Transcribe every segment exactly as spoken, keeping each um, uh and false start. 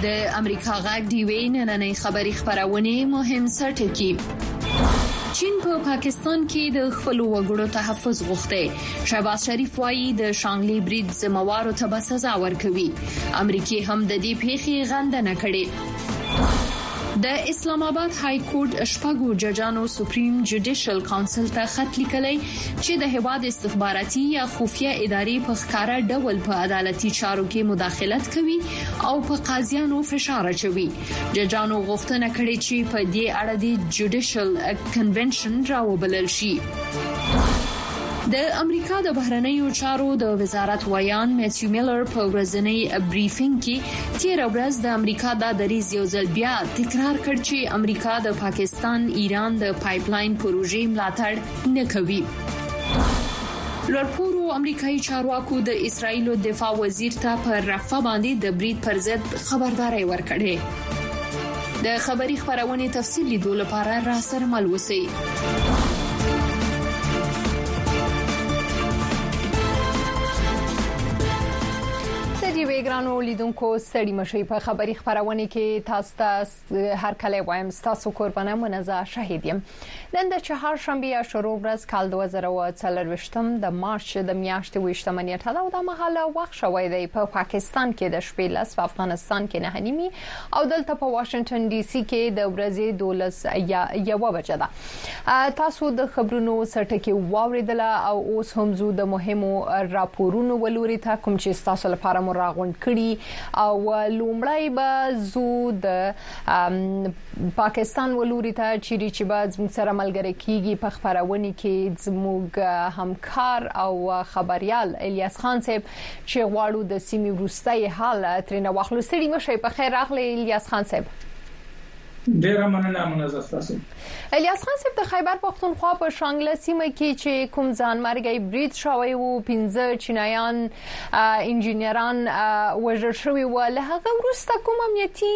د امریکا غږ ډیوی نننۍ خبری خبرونه مهم سرټکی. چین په پاکستان کې د خپل وګړو تحفظ غوښتي. شهباز شریف وایي د شانګلی برید ذمہوارو ته به سزا ورکوي. امریکای هم د دې پیښې غندنه کړې. د اسلام آباد های کورټ شپږو ججانو سپریم جوډیشل کونسل ته خط لیکلی چې د هواد استخباراتي یا خفیه ادارې په ښکارا ډول په عدالتي چارو کې مداخلت کوي او په قاضیانو فشار اچوي. ججانو غوښتنه کړې چې په دې اړه د جوډیشل کنونشن راوبلل شي. د امریکا د بهرنیو چارو د وزارت ویان میتیو میلر په ورځنی بریفینګ کې تیر ورځ د امریکا د دریز یو ځل بیا تکرار کړ چې امریکا د پاکستان ایران د پایپلاین پروژې ملاتړ نه کوي. لوړپوړو امریکایي چارواکو د اسرایل دفاع وزیر ته په رفاه باندې د برید پر ضد خبرداري ورکړه. د خبری خبرونه تفصیل لیدو لپاره را سره مل وسی. ویګرانو لیدونکو ستړي مشي په خبری خبرونه کې تاسو ته هر کله وایم تاسو قربانه منزه شهید یم. نن د چهارشنبه شروع ورځ کال دوه زره او څلورویشتم د مارچ د میاشتې ویشتمه نیټه ده او د مهاله وخت شوی دی په پاکستان کې د شپې لس په افغانستان کې نه نیمي او دلته په واشنگټن ډي سي کې د ورځې دولس یا یو بجه ده. تاسو د خبرونو سرټکی واوریدل او اوس هم زو د مهمو راپورونو ولوري ته کوم چې تاسو لپاره مو راغون کړي او لومړی به زو د پاکستان ولوري ته چیرې چې باز موږ سره ملګری کیږي په خبرونه کې زموږ همکار او خبريال الیاس خان صاحب چې غواړو د سیمې وروستۍ حال ترنه واخلو. ستړي مشه په خیر راغلی الیاس خان صاحب. ډیره مننه منزه تاسو. الیاس خان صاحب د خیبر پختونخوا په شانګله سیمه کې چې کوم ځانمرګي برید شوی وو پنځه چینایان انجینران وژل شوی و له هغه وروسته کوم امنیتي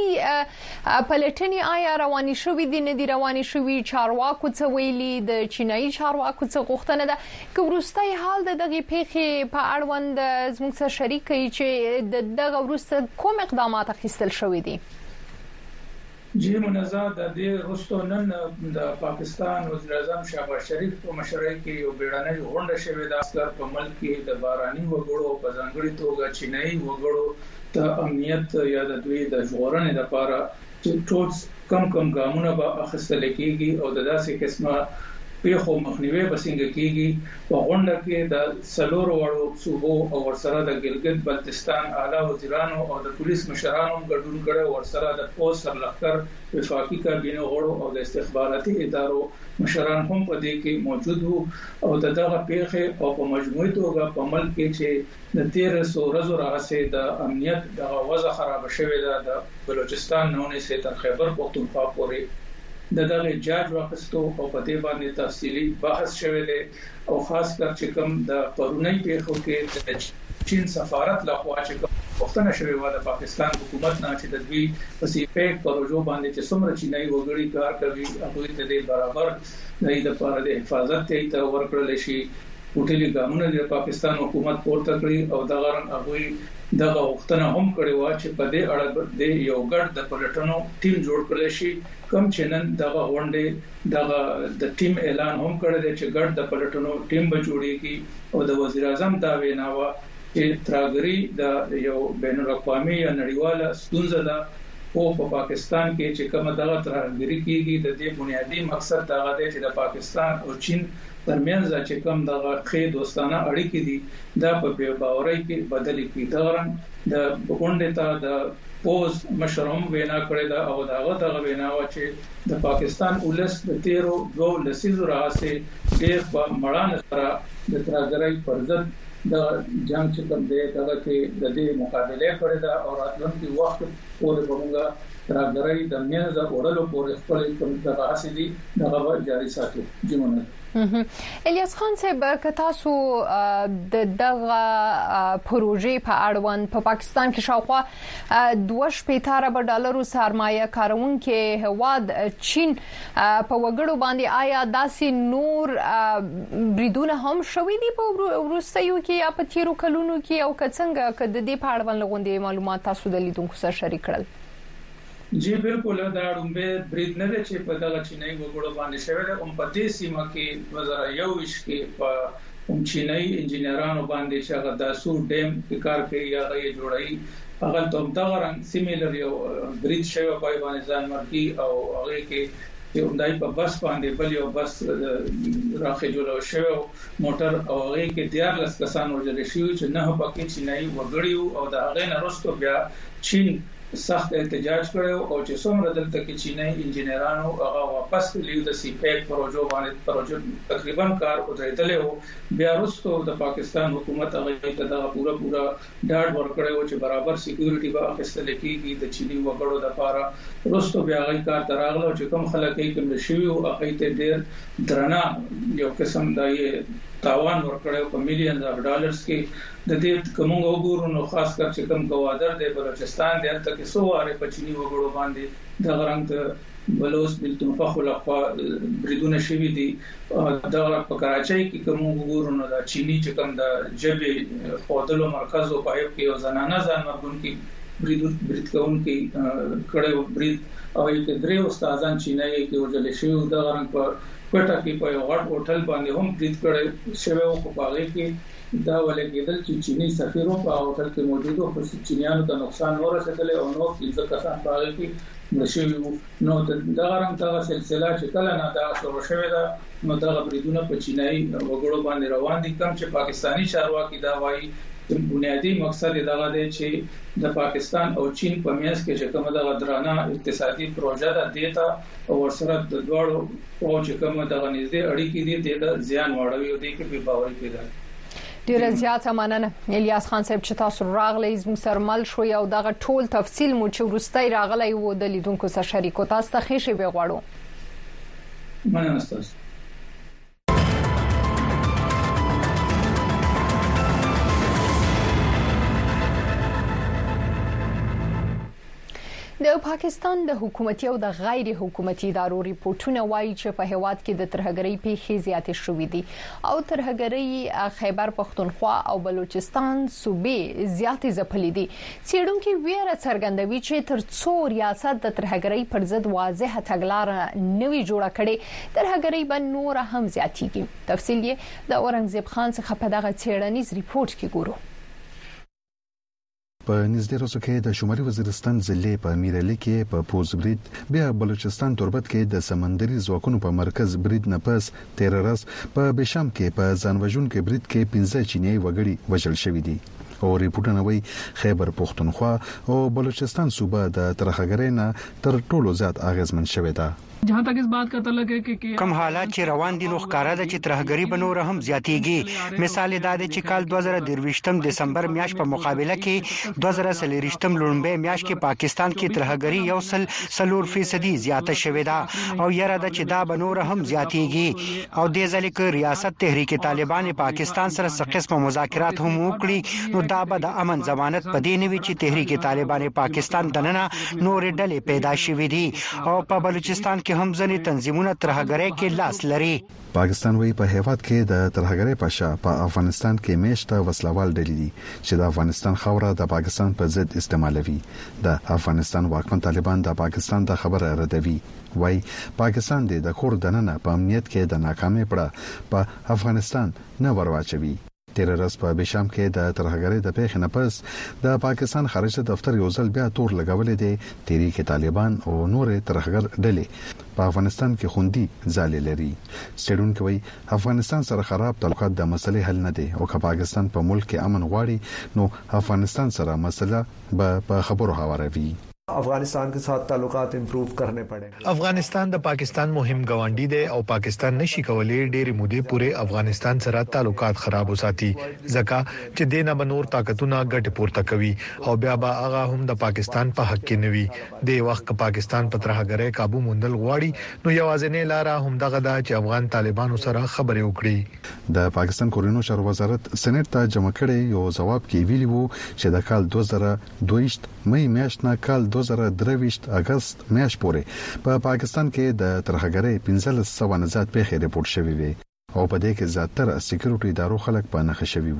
پلټنې آیا رواني شوې دي نه دي رواني شوې چارواکو څه ویلي د چینایي چارواکو څه غوښتنه ده چې وروستي حال د دغه پیښې په اړوند زموږ سره شریک کړي چې د دغه وروسته کوم اقدامات اخیستل شوې دي. جی منزه د دې رستو نن د پاکستان وزیر اعظم شهباز شریف په مشرۍ کې یو بیړنۍ غونډه شوې ده. اصل په ملک کې د باراني وګړو په ځانګړي توګه چینایي وګړو ته امنیت یا د دوی د ژغورنې لپاره چې ټول کم کم ګامونه به اخیستل کېږي او د داسې قسمه پیښو مخنیوي بسنګ کېږي. په غونډه کې د سلور وړو صوبو او ورسره د ګلګت بلتستان اعلی وزیرانو او د پولیس مشرانو ګډون کړي ورسره د پولیس سرلښکر وفاقي کابینه غړو او د استخباراتي ادارو مشران هم په دې کې موجود وو او دغه پیښه او په مجموعي توګه په ملک کې چې د تیر سو ورځو راځي د امنیت د وضع خراب شوې ده د بلوچستان نونې سي تر خیبر پختونخوا پورې د دغه جاج واخستو او په دې باندې تفصیلی بحث شوی دی او خاص کر چې کوم د پرونی پیښو کې د چین سفارت لخوا چې وختونه شوی و د پاکستان حکومت نه چې د دوی په سیپیک پروژو باندې چې څومره چینایي وګړي کار کوي هغه ته د برابر نه د لپاره د حفاظت ته ورکړل شي. هوټلي ګامونه د پاکستان حکومت پورته کړی او د غرن هغه دغه وختونه هم کړی و چې په دې اړه د یو ګډ د پلټنو ټیم جوړ کړل شي. کوم چې نن دغه غونډه دغه د ټیم اعلان هم کړی دی چې ګډ د پلټنو ټیم به جوړیږي او د وزیر اعظم دا ویناوه چې تراګری د یو بین الاقوامي یا نړیواله ستونزه ده او په پاکستان کې چې کومه دغه تراګری کیږي د دې بنیادی مقصد دا دی چې د پاکستان او چین ترمنځ چې کوم دغه خې دوستانه اړیکې دي دا په بې باورۍ کې بدلې کیږي. دا غرن د غونډې ته د پوز مشروم وینا کړی دا او داغه دغه وینا و چې د پاکستان ولس د تیرو دوه لسیزو راځي ډېر په مړانه سره د تراګری پر ضد د جنگ چې کوم دی دغه کې د دې مقابله کړی دا او راتلونکي وخت پورې موږ تراګری د میانه د اورلو پورې خپل کوم دغه حسدي دغه جاری ساتو. جمونه الیاس خان صاحب که تاسو د دغه پروژې په اړوند په پاکستان کې شاوخوا دوه شپېته ارب ډالرو سرمایه کارونکي هواد چین په وګړو باندې آیا داسې نور بریدونه هم شوي دي په وروستیو کې یا په تیرو کلونو کې او که څنګه که د دې په اړوند لغوندې معلومات تاسو د لیدونکو سره شریک کړل؟ جی بالکل دا اړومبه برید نه چې په دغه چینایي وګړو باندې شوی دی هم په دې سیمه کې دوه زره یو کې په هم چینایي انجینرانو باندې چې هغه داسو ډیم کې کار کوي یا غي جوړایي هغه ته دغه رنګ سیمیلر یو برید شوی په باندې ځان مرګي او هغه کې یو دای په بس باندې بل یو بس راخې جوړ شوی موټر او هغه کې دیار لس کسان وژل شوی چې نه پکې چینایي وګړي او د هغه نه وروسته بیا چین سخت احتجاج کړو او چې څومره دلته کې چینایي انجینرانو هغه واپس لیو د سی پیک پروژو باندې پروژه تقریبا کار وځیدل او بیا وروسته د پاکستان حکومت هغه ته دا پورا پورا ډاډ ورکړی چې برابر سکیورټي به اخیستل کیږي د چینی وګړو د لپاره وروسته بیا هغه کار تراغله چې کوم خلک یې کوم شوی او هغه ته ډیر درنا یو قسم دای تاوان ورکړی په میلیونز اف ډالرز کې د دې کوم وګورو نو خاص کر چې کوم گوادر د بلوچستان د هلته کې سواره په چینی وګړو باندې د غرنګ بلوچ بلتونفه خلقوا بریدونه شوی دي د په کراچۍ کې کوم وګورو نو د چینی چې کوم د جبې خودلو مرکز او پایپ کې یو زنانه ځان مرګون کې برید برید کوم کې کړه برید او کې درې استادان چینایي کې وجل شوی د غرنګ په پټه کې په یو غټ هوټل باندې هم برید کړي شوی او په هغه کې دا ولې کېدل چې چینی سفیر په هوټل کې موجود او په چینیانو ته نقصان ورسېدل او نو چې کسان په هغه کې نشوي نو دا غرم تا سلسله چې کله نه دا شروع شوه دا نو دا بریدونه په چینایي وګړو باندې روان دي کوم چې پاکستانی چارواکي دا وایي بنیادی مقصد دا دی چې د پاکستان او چین په میانس کې چې کومه د غدرانه اقتصادي پروژه ده دیتا او ورسره د دوړو او چې کومه د غنځدي اړیکې دي د زیان واړوي او د کې به باور پیدا ډیر زیاته مننه الیاس خان صاحب چې تاسو راغلی زموږ سره مل شو او دغه ټول تفصیل مو چې ورستای راغلی وو د لیدونکو سره شریکو تاسو ته خېشي به غواړو مننه تاسو د پاکستان د حکومتي او د غیر حکومتي ادارو ریپورتونه وایي چې په هیواد کې د ترهګرۍ پیښې زیاتې شوې دي او ترهګرۍ خیبر پختونخوا او بلوچستان صوبې زیاتې ځپلې دي څېړونکي ویره څرګندوي چې تر څو ریاست د ترهګرۍ پر ضد واضحه تګلاره نوي جوړه کړي ترهګرۍ به نور هم زیاتېږي تفصیل یې د اورنګزیب خان څخه په دغه څېړنیز ریپورت کې ګورو په نږدې ورځو کې د شمالي وزیرستان ضلع په میرالي کې په پوز برید بیا بلوچستان توربت کې د سمندري ځواکونو په مرکز برید نه پس تیر ورځ په بشام کې په ځانوژن کې برید کې پنځه چینایي وګړي وژل شوي دي او ریپورتونه وایي خیبر پختونخوا او بلوچستان صوبه د ترهګرۍ نه تر ټولو زیات اغیزمن شوې ده जहाँ तक इस बात का तल्लुक है कि कम हालात چې روان دي نو ښکارا د چې ترهګری بنور هم زیاتېږي مثال دا دی چې کال دوه زره درویشتم دسمبر میاشت په مقابله کې دوه زره سلیریشتم لومبه میاشت کې پاکستان کې ترهګری یو سل سلور فیصدي زیاته شوې ده او یره د چې دا بنور هم زیاتېږي او د ځل کې ریاست تحریک طالبان پاکستان سره څه قسم مذاکرات هم وکړي نو دا به د امن ضمانت پدې نه وي چې تحریک طالبان پاکستان دننه نور ډلې پیدا شوې دي او په بلوچستان کې هم ځنې تنظیمونه ترهګرۍ کې لاس لري پاکستان وی په هیواد کې د ترهګرۍ په شا په افغانستان کې میشته وسلوال ډلې دي چې د افغانستان خوره د پاکستان په ضد استعمالوي د افغانستان واکمن طالبان د پاکستان د خبره ردوي وای پاکستان د کور دننه په امنیت کې د ناکامۍ پړه په افغانستان نه ورواچوي تیر ورځ په بشام کې د ترهګرۍ د پیښې نه پس د پاکستان خارجه دفتر یو ځل بیا تور لګولې دي تحریک طالبان او نور ترهګر ډلې په افغانستان کې خوندي ځالې لري څېړونکو وایي افغانستان سره خراب تعلقات د مسلې حل نه دي او که پاکستان په ملک کې امن غواړي نو افغانستان سره مسله به په خبرو هواروي افغانستان के साथ ताल्लुकात इंप्रूव करने पड़ेंगे افغانستان د پاکستان مهم ګاونډي دی او پاکستان نشي کولای ډېری مودې پورې افغانستان سره تعلقات خراب وساتي ځکه چې دینه بنور طاقتونه ګټ پورته کوي او بیا به هغه هم د پاکستان په حق کې نوي د وخت پاکستان په ترهګرۍ قابو موندل غواړي نو یوازینی لار هم دغه د چې افغان طالبانو سره خبرې وکړي د پاکستان کورونو شر وزارت سېنات ته جمع کړي یو جواب کې ویلي وو چې د کال دوه زره دوه مې میاشت نه کال دوه زره درویشت اگست میاشت پورې په پاکستان کې د ترهګرۍ پنځلس سوه نه زیات پیښې ریپورت شوې وي او په دې کې زیاتره سکیورټي ادارو خلک په نخښه شوي وو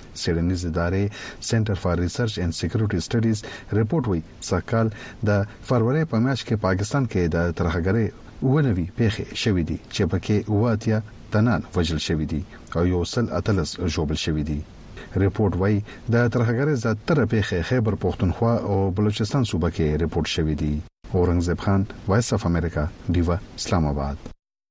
سیډنیز ادارې سنټر فار ریسرچ اینڈ سکیورټي سټډیز ریپورت وایي سکهال د فروری په میاشت کې پاکستان کې د ترهګرۍ ونوي پیښې شوې دي چې پکې واتیا تنان وجل شوې دي او یو سل اتلس جوړل شوې دي. ریپورت وایي د ترهګرۍ زیاتره پیښې خیبر پختونخوا او بلوچستان صوبه کې ریپورت شوې دي. اورنګزیب خان، وایس اف امریکا، دیوا، اسلام آباد.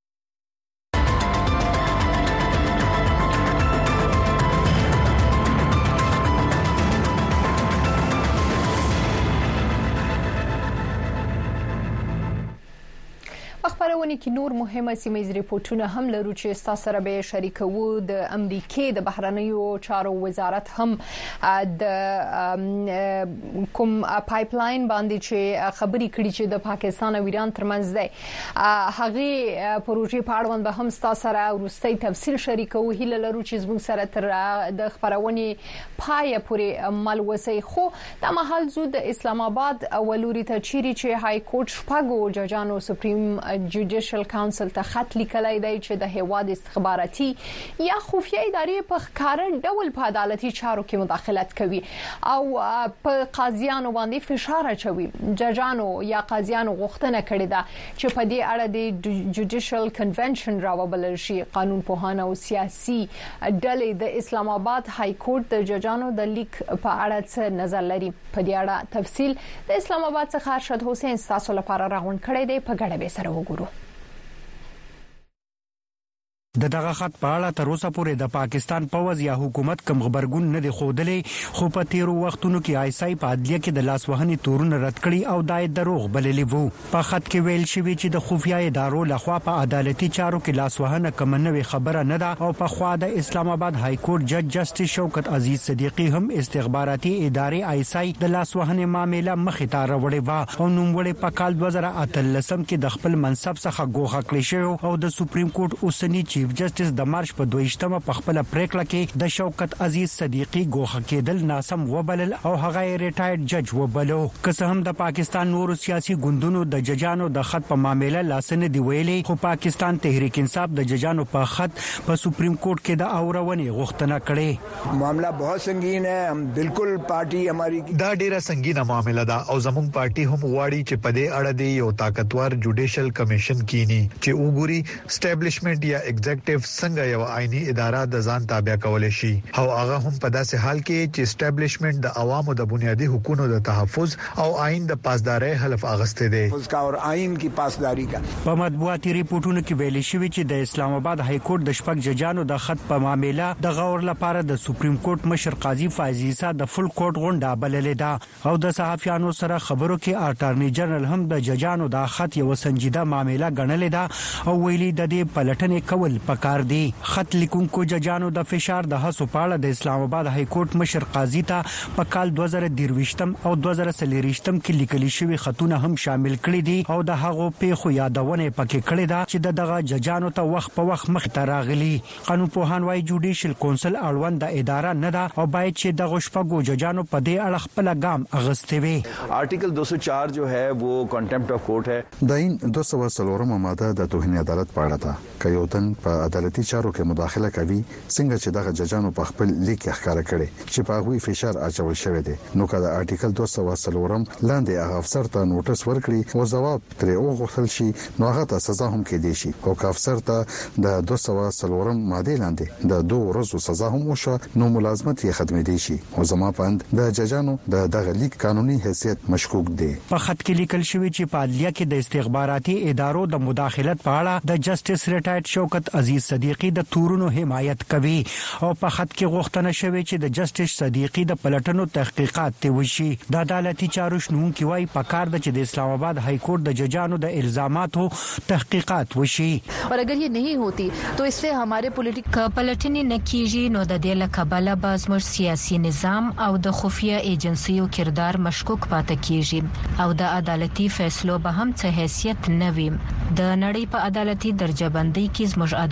خبرونه کې نور مهمه سیمه ریپورتونه هم لرو چې تاسو سره به شریکو. د امریکای د بهرنیو چارو وزارت هم د کوم پایپلاین باندې چې خبري کړي چې د پاکستان او ایران ترمنځ ده هغه پروژې په اړه به هم تاسو سره ورستۍ تفصیل شریکو. هیله لرو چې زموږ سره تر د خبرونه پای پورې عمل وسی. خو د محل زو د اسلام آباد ولوري ته چیرې چې های کورټ شپږو ججانو سپریم جوډیشل کونسل ته خط لیکلای دی چې د هیواد استخباراتي یا خفیه ادارې په ښکار ډول په عدالتي چارو کې مداخلت کوي او په قاضیانو باندې فشار اچوي. ججانو یا قاضیانو غوښتنه کړې ده چې په دې اړه د جوډیشل کنونشن راوبلل شي. قانون پوهان او سیاسي ډلې د اسلام آباد های کورټ د ججانو د لیک په اړه څه نظر لري. په دې اړه تفصیل د اسلام آباد څخه ارشد حسین تاسو لپاره راغون کړی دی. په ګډه به سره وګورو. د دغه خط په اړه تر اوسه پورې د پاکستان پوځ یا حکومت کوم خبرګون نه دی خوده، خو په تیرو وختونو کې آیسای په عدلیه کې د لاسوهنې تورونه رد کړي او دای دروغ بللی وو. په خط کې ویل شوی چې د خفیه ادارو لخوا په عدالتي چارو کې لاسوهنه کوم نه خبره نه ده او په خوا د اسلام آباد های کورټ جج جسټس شوکت عزیز صدیقی هم استخباراتي ادارې آیسای د لاسوهنې معاملې مخې ته راوړې و او نوموړي په کال دوه زره اتلسم کې د خپل منصب څخه ګوښه کړی شو او د سپریم کورټ اوسنی چیف جسټس د مارچ په دویشتمه په خپل پریکړه کې د شوکت عزیز صدیقی ګوښه کېدل ناسم وبلل او هغه ریټایرډ جج وبلو. که څه هم د پاکستان نورو سیاسي ګوندونو د ججانو د خط په معاملې لاسنه دی ویلي، خو پاکستان تحریک انصاف د ججانو په خط په سپریم کورټ کې د اورونې غوښتنه کړې. معاملہ بہت سنگین ہے. هم بالکل پارټي ہماری دا ډیره سنگینه معاملہ ده او زموږ پارټي هم واړي چې په دې اړه دی یو طاقتور جوډیشل کمیشن کینی چې وګوري اسټابلیشمنت یا ایگزیکټیو څنګه یو آئینی اداره د ځان تابع کول شي او هغه هم په داسې حال کې چې اسټابلیشمنت د عوامو د بنیادی حقوقو د تحفظ او آئین د پاسدارۍ حلف اغسته دي او آئین کی پاسداری کا. په مطبوعاتي ریپورتونو کې ویل شوی چې د اسلام آباد های کورټ د شپږ ججانو د خط په معاملې د غور لپاره د سپریم کورټ مشر قاضي فایز عیسی د فل کورټ غونډه بللې ده او د صحافیانو سره خبرو کې اټارنی جنرال هم د ججانو د خط یو سنجیده معاملې ګڼلې ده او ویلي د دې پلټنې کول پکار دي. خط لیکونکو ججانو د فشار د هڅو په اړه د اسلام آباد های کورټ مشر قاضي ته په کال دوه زره درویشتم او دوه زره څلورویشتم کې لیکلي شوی خطونه هم شامل کړي دي او د هغو پیښو یادونه پکې کړې ده چې دغه ججانو ته وخت په وخت مخ ته راغلي. قانون پوهان وايي جوډیشل کونسل اړوند د اداره نه ده او باید چې دغه شپږو ججانو په دې اړه خپل ګام اغستې وي. آرټیکل دو سو چار جو ہے وہ کنټمپټ اف کورټ ہے. داین دوه سوه څلورمه ماده د توهین عدالت په اړه ده. کيوتن په عدالتي چارو کې مداخله کوي څنګه چې دغه ججانو په خپل لیک ښکارا کړي چې په هغه فشار اچول شوی دی. نو کله آرټیکل دوه سوه څلورم لاندې هغه افسر ته نوټس ورکړي او جواب ترې وغوښتل شي نو هغه ته سزا هم کېدي شي او که افسر ته د دوه سوه څلورم ماده لاندې د دوه ورځو سزا هم وشو نو ملازمت یې ختمېدي شي او زما پاند د ججانو د دغه لیک قانوني حیثیت مشکوک دی. په خط کې لیکل شوی چې په عدلیه کې د استخباراتي ادارو د مداخلت په اړه د جسټس ریټایرډ شوکت عزیز صدیقی د تورونو حمایت کوي او په خط کې غوښتنه شوې چې د جسټس صدیقی د پلټنو تحقیقات ته وشي. د عدالتي چارو شنونکي وايي پکار د چې د اسلام آباد های کورټ د ججانو د الزاماتو تحقیقات وشي. اور اگر یہ نہیں ہوتی تو اس سے ہمارے پولیټیکل پلټنې نه کیږي نو د دې لکبله باز مر سیاسي نظام او د خفیه ایجنسیو کردار مشکوک پاتې کیږي او د عدالتي فیصلو به هم څه حیثیت نه وي. د نړۍ په عدالتي درجه بندۍ کې زموږ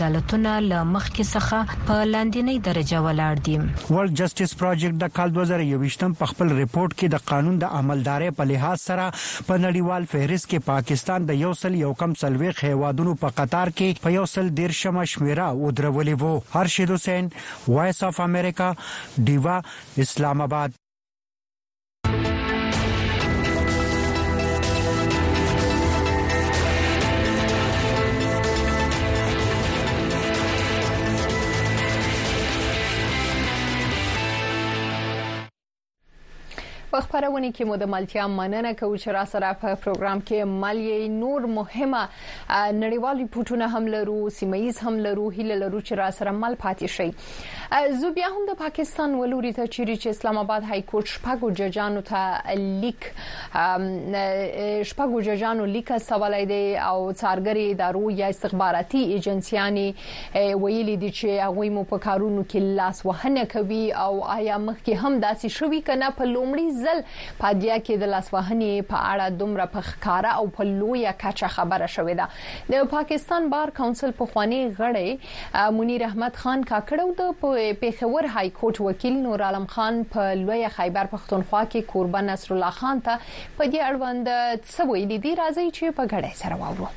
عدالتونه له مخکې څخه په لاندنۍ درجه ولاړ دي. ورلد جسټیس پروجیکټ د کال دوه زره یوویشتم په خپل ریپورت کې د قانون د عملدارۍ په لحاظ سره په نړیوال فهرست کې پاکستان د یو سل یو کم سلويخ هیوادونو په قطار کې په یو سل دیرشم شمیره ودرولې وو. هرشد حسین، وایس اف امریکا، ډیوا، اسلام آباد. په خبرونه کې مو د ملتیا مننه کوو چې را سره په پروګرام کې مالی نور مهمه نړیوال ریپورتونه هم لرو، سیمایز هم لرو، هیله لرو چې را سره مل پاتې شي. زو بیا هم د پاکستان ولوري ته چیرې چې اسلام آباد های کورټ شپږو ججانو ته لیک شپږو ججانو لیک سوالای دی او څارګري ادارو یا استخباراتي ایجنسیانې ویلي دي چې هغه مو په کارونو کې لاس وهنه کوي او آیا مخکې هم داسې شوي کنه. په لومړي ځل پادیا کې د لاسوهنې په اړه دومره په ښکارا او په لویه کچه خبره شوې ده. د پاکستان بار کونسل په خواني غړی منیر احمد خان کاکړو د پیښور های کورټ وکیل نور عالم خان په لویه خیبر پښتونخوا کې قربان نصر الله خان ته په دې اړوند څه ویلي دي، راځي چې په غړې سره واورو.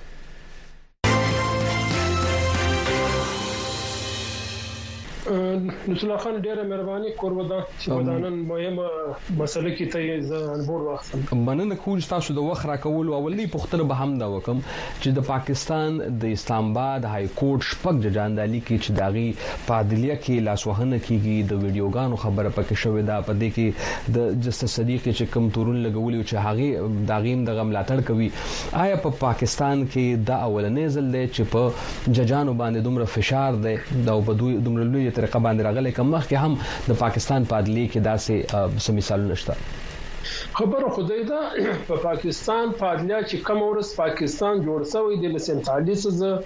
نصر الله خان ډیره مهرباني قربان چې په دانن مهمه مسله کې ته ځان بور واخلم. مننه کوم تاسو د وخت راکول او ولې پختنه به هم دا وکم چې د پاکستان د اسلام آباد های کورټ شپږ ججان د لیکي چې داغي پادلیه کې لاسوهنه کیږي د ویډیوګانو خبره پکې شوې ده. په دې کې د جسټس صدیق چې کوم تورون لګولي چې هغه داغیم د غملاتړ کوي. آیا په پا پاکستان کې د اولنې ځل دی چې په ججانو باندې دومره فشار دی دا په دوی دومره لوی طریقه باندې راغلي کوم مخکې هم د پاکستان پادلی کې داسې سم مثالونه شته؟ خبره خدای دا په پاکستان پادلیا چې کوم ورس پاکستان جوړ شوی د سنتالیس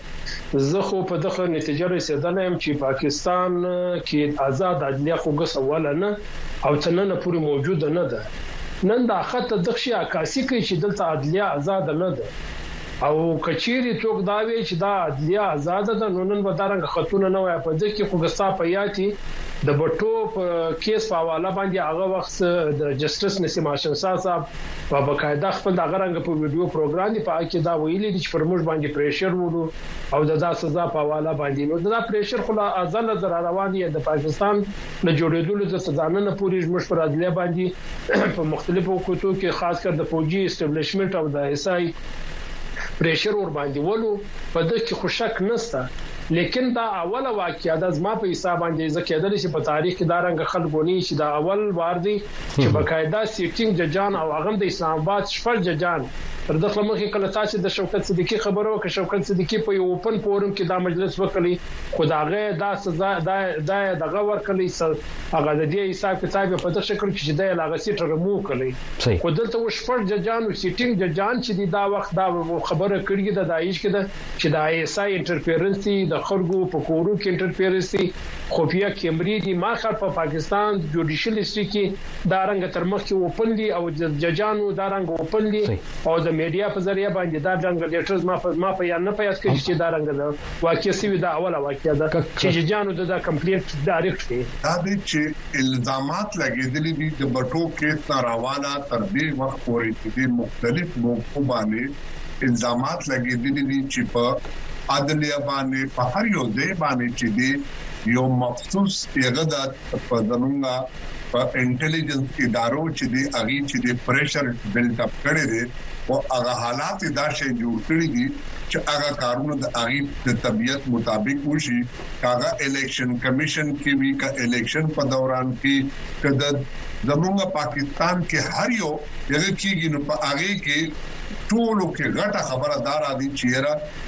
ز زه خو په دغه نتیجه رسیدلم چې پاکستان کې آزاد عدلیه خو ګس ولا نه او تننه پوری موجوده نه ده. نن دا خط د شي عکاسي کوي چې دلته عدلیه آزاد نه ده او کچيري څوک دا وی چې دا عدلیه آزاد ده نو نن به دارنګ خطونه نه وای په ځکه خو ګستا پیاتي د بټو په کیس په حواله باندې هغه وخت د جسټس نسیم هاشم صاحب په بقاعده خپل د غرنګ په ویډیو پروګرام دی په کې دا ویلي چې پر موږ باندې پریشر وړو او د دا سزا په حواله باندې نو دا پریشر خو ازل زر روان دی د پاکستان له جوړېدلو د سزانه پوری مش پر عدلیه باندې په مختلفو کوټو کې خاص کر د فوجي اسټابلیشمنت او د ایسای پریشر ور باندې ولو په دغه کې خوشک نسته. لیکن دا اوله واقعیا د زما په حساب باندې ځکه کېدل چې په تاریخ کې دا رنګ خلګونی چې دا اول وار دی چې بقاعده سیټینګ ججان او هغه د اسلام آباد شپږ ججان تر دغه مخکې کله تاسو د شوکت صدیقي خبرو وکړه. شوکت صدیقي په یو اوپن فورم کې دا مجلس وکړي خداغه دا سزا دا دغه ورکړي هغه د دې حساب کتاب په دغه شکل کې د لاغه سیټ رمو کړي خو دلته و شپږ ججان او سیټینګ ججان چې دا وخت دا خبره کړي د دایښ کې د چې د آی اس آی انټرفیرنسي د خلکو په کورو کې انټرفیرنسي خفیه کیمرې دي ماخر په پاکستان جوډیشل هسټری کې دا رنګ تر مخ کې اوپن دي او ججانو دا رنګ اوپن دي او د میډیا په ذریعہ باندې دا رنګ لیټرز ما په ما په یا نه پیاس کې چې دا رنګ دا واقعي سوي دا اوله واقعیا ده چې ججانو دا کمپلیټ ډایرکټ دي دا دي چې الزامات لګیدلي دي د بټو کې تراواله تر دې وخت پورې دي مختلف موضوع باندې الزامات لګیدلي دي چې په عدلیه باندې په هر یو ځای باندې چې دی یو مخصوص پیغام په زمونږه په انټيليجنس ادارو چې دی اغي چې دی پریشر بلډ اپ کړي دي او هغه حالات دا شی جوړ کړی دي چې هغه کارونه د اغي د طبيعت مطابق وشي. هغه الیکشن کمیشن کې وی کا الیکشن په دوران کې کده زمونږه پاکستان کې هر یو یغه کېږي نو په هغه کې ټولو کې غټه خبردار دي چې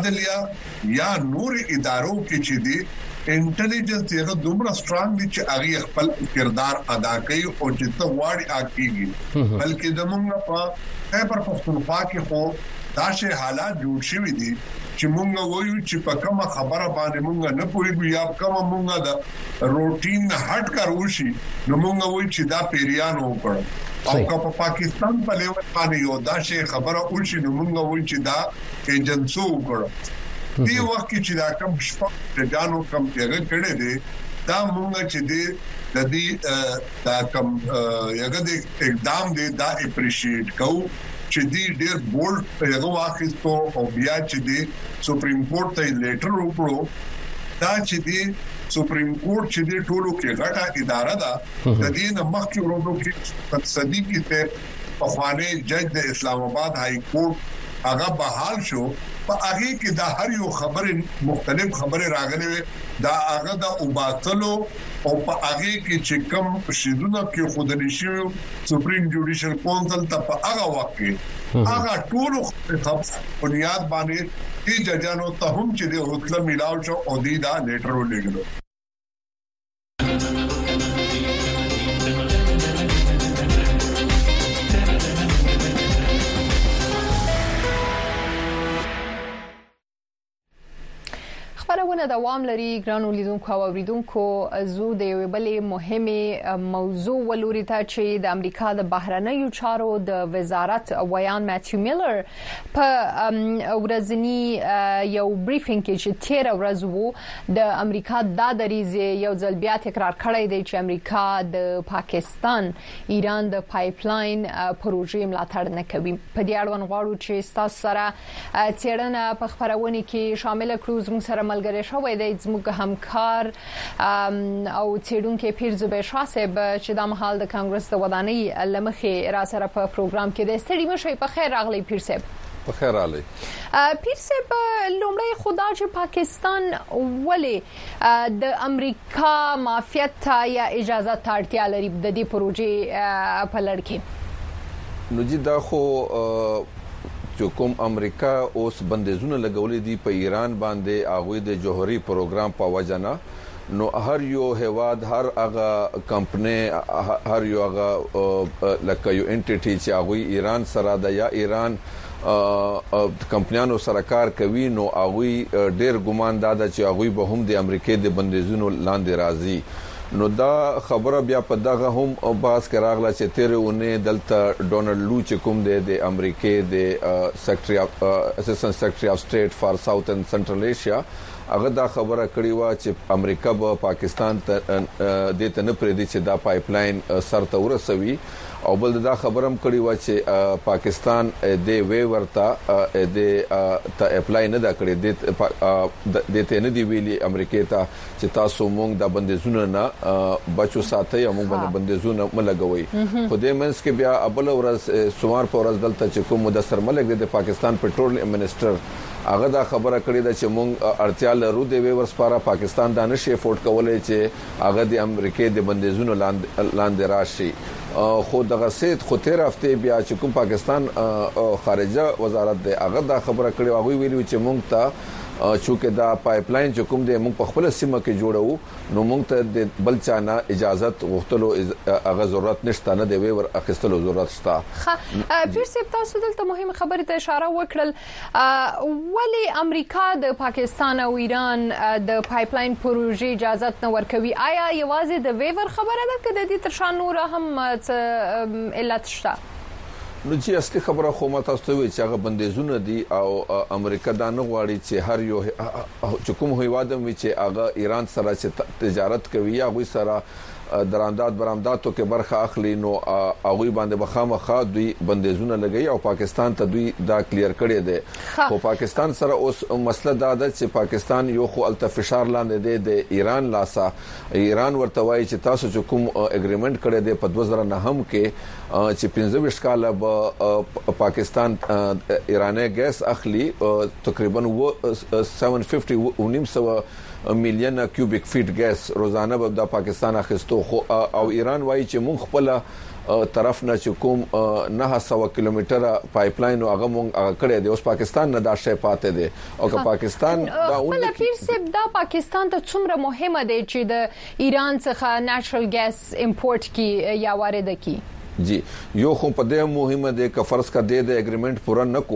عدلیه یا نور ادارو کې چې دي انټيليجنس یې دومره سترونګ دي چې هغه خپل کردار ادا کوي او چې ته واړی اکیږي بلکې زمونږ په خیبر پختونخوا کې خو دا شی حالات جوړ شوی دي چې مونږ وایو چې په کومه خبره باندې مونږ نه پوهیږو یا کومه مونږ د روټین هټ کار وشي نو مونږ وایو چې دا پیریانو وکړ او که په پاکستان په لیول باندې یو دا شی خبره وشي نو مونږ وایو چې دا ایجنسو وکړ دی وخت کې چې دا کم شپږ جانو کم یګه کړي دي دا مونږ چې دی د دې دا کم یګه د اقدام دی دا اپریشیټ کوو چې دی ډېر بولډ یګه واخیستو او بیا چې دی سپریم کورټ ته لیټر وکړو دا چې دی سپریم کورټ چې دی ټولو کې غټه اداره ده د دې نه مخکې ورونو کې صدی کې ته په خوانه جج د اسلام آباد های کورټ هغه بحال شو په هغه کې دا هر یو خبره مختلف خبره راغلي دا هغه د اوباتلو او په هغه کې چې کوم شیدونه کې خودلی شو سپریم جوډیشل کونسل ته په هغه وخت کې هغه ټول بنیاد باندې چې ججانو ته هم چې د حکم ملاو شو او دی دا لیټر ولېګلو خبرونه دوام لري ګرانو لیدونکو او اوریدونکو زو د یو بلې مهمه موضوع ولوري ته چې د امریکا د بهرنیو چارو د وزارت ویان ماتیو میلر په ورځنی یو بریفینګ کې چې تیر ورځ وو د امریکا د دریزه یو ځل بیا تکرار کړی دی چې امریکا د پاکستان ایران د پایپلاین پروژې ملاتړ نه کوي په دې اړه غواړو چې تاسو سره چیرنه په خبرونه کې شامل کړو زموږ سره ملګری شوی دی زموږ همکار او چیرونکو پیر زبیر شاه صاحب چې د مهال د کانګرس د ودانۍ لمخې را سره په پروګرام کې د ستړي مشي په خیر راغلی پیر صاحب په خیر راغلی پیر صاحب لومړی خدا چې پاکستان ولې د امریکا معافیت یا اجازه ته اړتیا لري د دې پروژې په لړ کې نو جی دا خو چې کوم امریکا اوس بندیزونه لګولې دي په ایران باندې هغه د جوهري پروګرام په وجنه نو هر یو هواد هر هغه کمپنی هر یو هغه لکه یو انټیټی چې هغه ایران سره د یا ایران کمپنیانو سره کار کوي نو هغه ډیر ګمان داده چې هغه به هم د امریکای د بندیزونو لاندې راځي نو دا خبره بیا په دغه هم باس کراغله چې تیرونه دلته ډونالد لو چې کوم دی د امریکای د سیکریټری اف اسسټنټ سیکریټری اف سټیټ فار ساوث اینڈ سنټرل ایشیا هغه دا خبره کړې و چې امریکا به پاکستان ته د ته نه پریدي چې دا پایپلاین سر ته ورسوي او بل دا خبرم کړی و چې پاکستان د وی ورته د ته اپلای نه دا کړی د ته نه دی ویلي امریکا ته چې تاسو مونږ د بندیزونو نه بچو ساتي او مونږ باندې بندیزونه ملګوي خو د منس کې بیا ابل ورځ سومار په ورځ دلته چې کوم د سرملک د پاکستان پټرول منسٹر هغه دا خبره کړې ده چې مونږ اړتیا لرو د وی ورسپاره پاکستان د نشي افورد کولای چې هغه د امریکا د بندیزونو لاندې راشي خو دغه سید خو تیر هفته بیا چې کوم پاکستان خارجه وزارت د هغه دا خبره کړې هغه ویلو چې مونږ ته چونکه دا پایپلاین چې کوم د مونږ په خپل سیمه کې جوړو نو مونږ ته د بل چانه اجازه غوښتلو هغه ضرورت نشته نه دی ور اخیستلو ضرورت شته پیر صاحب تاسو دلته مهمه خبره ته اشاره وکړل ولی امریکا د پاکستان او ایران د پایپلاین پروژې اجازه نه ورکوي آیا یوازې د ویور خبره ده که د دې ترشان نور هم علت شته نو چې اصلي خبره خو ماته تاسو ته وی چې هغه بندیزونه دي او امریکا دا نه غواړي چې هر یو چې کوم هیواد وي چې هغه ایران سره چې تجارت کوي هغه سره درآمدات برآمداتو کې برخه اخلي نو هغه باندې بخامخه دوی بندیزونه لګي او پاکستان ته دوی دا کلیر کړی دی خو پاکستان سره اوس مسله دا ده چې پاکستان یو خو التفشار لاندې دی د ایران لاسه ایران ورته وایي چې تاسو چې کوم اګریمنت کړی دی په دوه زره نه هم کې چې پنځه ویشت کاله به پاکستان ایرانی ګیس اخلي تقریبا سبعه سوه پنځه پنځه میلیون کیوبیک فیټ ګیس روزانه به د پاکستان اخیستو خو او ایران وایي چې مونږ خپل طرف نه چې کوم نه سوه کیلومتره پایپلاین او هغه مونږ هغه کړی دی اوس پاکستان نه دا شی پاتې دی او که پاکستان دا اون پیر صاحب دا پاکستان ته څومره مهمه دی چې د ایران څخه نېچرل ګیس امپورټ کی یا وارد کی جی یو خو په دې مهمه ده ک فرض کا دې د اګریمنت پورا نکو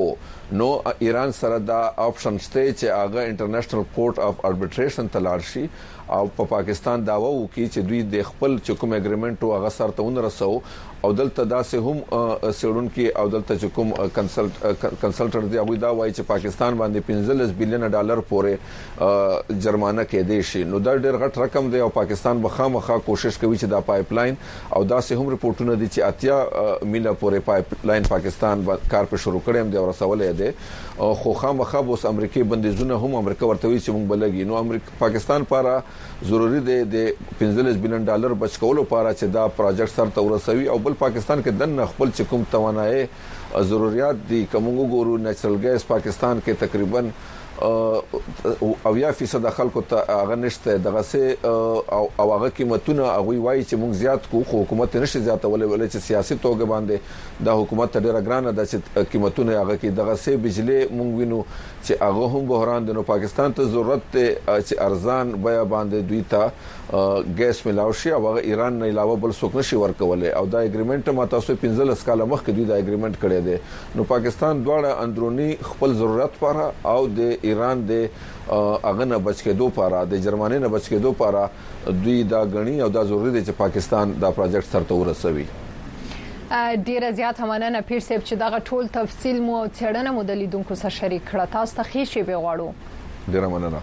نو ایران سره دا آپشن شته چې هغه انټرنیشنل کورټ اف اربیټریشن تلاړ شي او په پا پاکستان داوا وکړي چې دوی د خپل چکم اګریمنت او هغه سره تون رسو او دلته داسې هم سیړون کې او دلته چې کوم کنسلټ کنسلټر دی هغه دا وایي چې پاکستان باندې پنځلس بلین ډالر پورې جرمانه کې دی شي نو دا ډېر غټ رقم دی او پاکستان بخامخه کوشش کوي چې دا پایپ لاین او داسې هم رپورټونه دي چې اتیا میله پورې پایپ لاین پاکستان کار په شروع کړي هم دی او رسولې دی خو خامخه اوس امریکای بندیزونه هم امریکا ورته وی چې موږ بلګي نو امریکا پاکستان لپاره ضروری دی د پنځلس بلین ډالر بچ کولو لپاره چې دا پروجیکټ سره تورسوي او بل پاکستان کې دنه خپل چې کوم توانایي ضرورت دي کومو ګورو نېچرل ګیس پاکستان کې تقریبا او یا فیصد خلکو ته هغه نشته دغه سه او هغه قیمتونه هغه وایي چې موږ زیات کو خو حکومت نشي زیاتولې ولې چې سیاسي توګه باندې د حکومت ډیره ګرانه ده چې قیمتونه هغه کې دغه سه بجلی موږ وینو چې هغه هم بحران دی نو پاکستان ته ضرورت ته چې ارزان بیا باندې دوی ته ګیس ملاوي شي او هغه ایران نه علاوه بل څوک نشي ورکولې او دا اګریمنت ما تاسو پنځلس کال مخکې دوی دا اګریمنت کړی دی نو پاکستان دواړه اندرونی خپل ضرورت لپاره او د ایران د اغه نه بچ کېدو لپاره د جرمني نه بچ کېدو لپاره دوی دا غني او دا ضروري دي چې پاکستان دا پروجیکټ سره ورسوي ډیره زیات مننه پیر صاحب چې دا ټول تفصیل مو څېړنه مو د لیدونکو سره شریک کړه تاسو ته ښه شی به غواړو ډیره مننه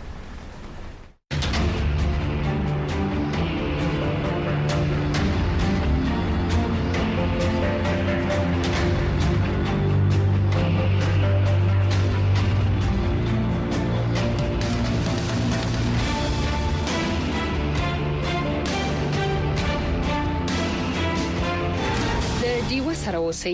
اوسئ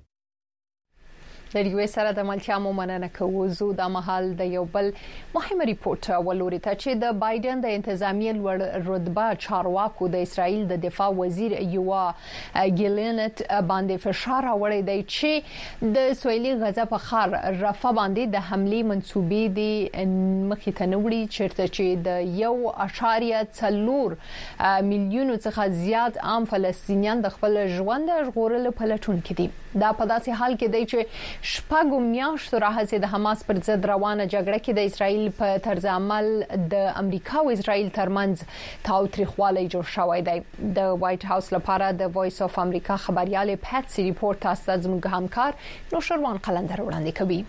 د ریوي سره د ملتیا مو مننه کوو زو د محل د یو بل مهمه ریپورت ولوري ته چې د بایدن د انتظامی لوړ رتبه چارواکو د اسرایل د دفاع وزیر یوا ګیلنت باندې فشار راوړی دی چې د سویلي غزا په خار رفح باندې د حمله منسوبې دي مخې ته نوړي چیرته چې د یو اشاریه څلور میلیون څخه زیات عام فلسطینیان د خپل ژوند ژغورل په لټون کې دي دا په داسې حال کې دی چې شپږ میاشتو راهیسې د حماس پر ضد روانه جګړه کې د اسرایل په طرز عمل د امریکا او اسرایل ترمنځ تاوتریخوالی جوړ شوی دی د وایټ هاوس لپاره د وایس اف امریکا خبريال پاتسي ریپورت تاسو زموږ همکار نوشروان قلندر وړاندې کوي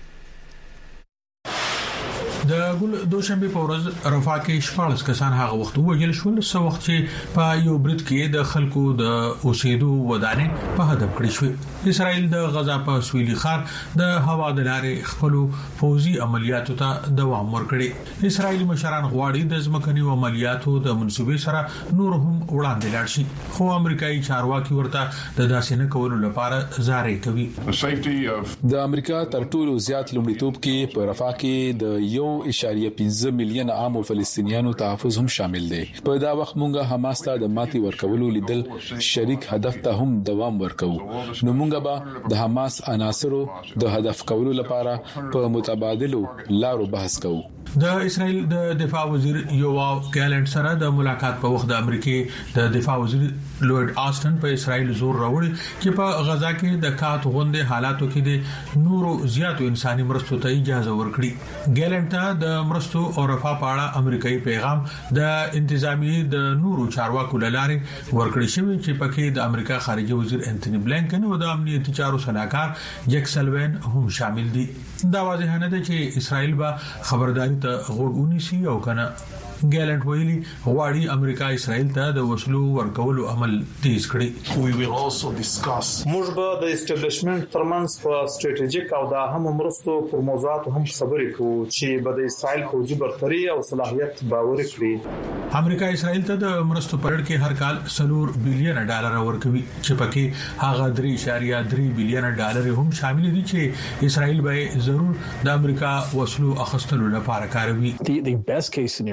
د ګل دوشنبه په ورځ رفح کې شپږ کسان هغه وخت وژل شول سو وخت چې په یو برید کې د خلکو د اوسېدو ودانې په هدف کړی شو اسرائیل د غزا په سویلي خار د هوا د لارې خپل فوزي عملیاتو ته دوام ورکړي اسرائیل مشران غواړي د ځمکني عملیاتو د منسوبې سره نور هم وړاندې لاړ شي خو امریکایي چارواکي ورته د داسې نه کولو لپاره زارې کوي د امریکا تر ټولو زیات لومړیتوب کې په رفح کې د یو اشاریه پنځه میلیون عام فلسطینیانو تحفظ هم شامل دي په دا وخت مونږه حماس ته د ماتي ورکولو لیدل شریک هدف ته هم دوام ورکو نو مونږه به د حماس عناصرو د هدف کولو لپاره په متبادلو لارو بحث کوو د اسرائیل د دفاع وزیر یوآف ګالنټ سره د ملاقات په وخت د امریکای د دفاع وزیر لورډ آسټن په اسرائیل زور راوړی چې په غزا کې د کات غونډې حالاتو کې د نورو زیاتو انساني مرستو ته اجازه ورکړي ګالنټ د مرستو او رفاه په اړه امریکایي پیغام د انتظامی د نورو چارواکو لاره ورکړی شوی چې پکې د امریکا خارجه وزیر انټونی بلنکن او د امنیتي چارو صلاحکار جک سلوین هم شامل دي دا واضح نه ده چې اسرائیل به خبرداري ته غوډونی سي او کنه ګالنټ ویلي غواړي امریکا اسرائیل ته د وسلو ورکولو عمل تیز کړي we will also discuss موږ به د اسټابلیشمنت ترمنځ په سټریټیجیک او د هم مرستو پر موضوعات هم خبرې کوو چې به د اسرائیل فوجي برتري او صلاحيت باور کړي امریکا اسرائیل ته د مرستو پرړ کې هر کال سلور بلین ډالر ورکوي چې پکې هغه درې اشاریه درې بلین ډالر هم شامل دي چې اسرائیل به ضرور د امریکا وسلو اخستلو لپاره کاروي the best case scenario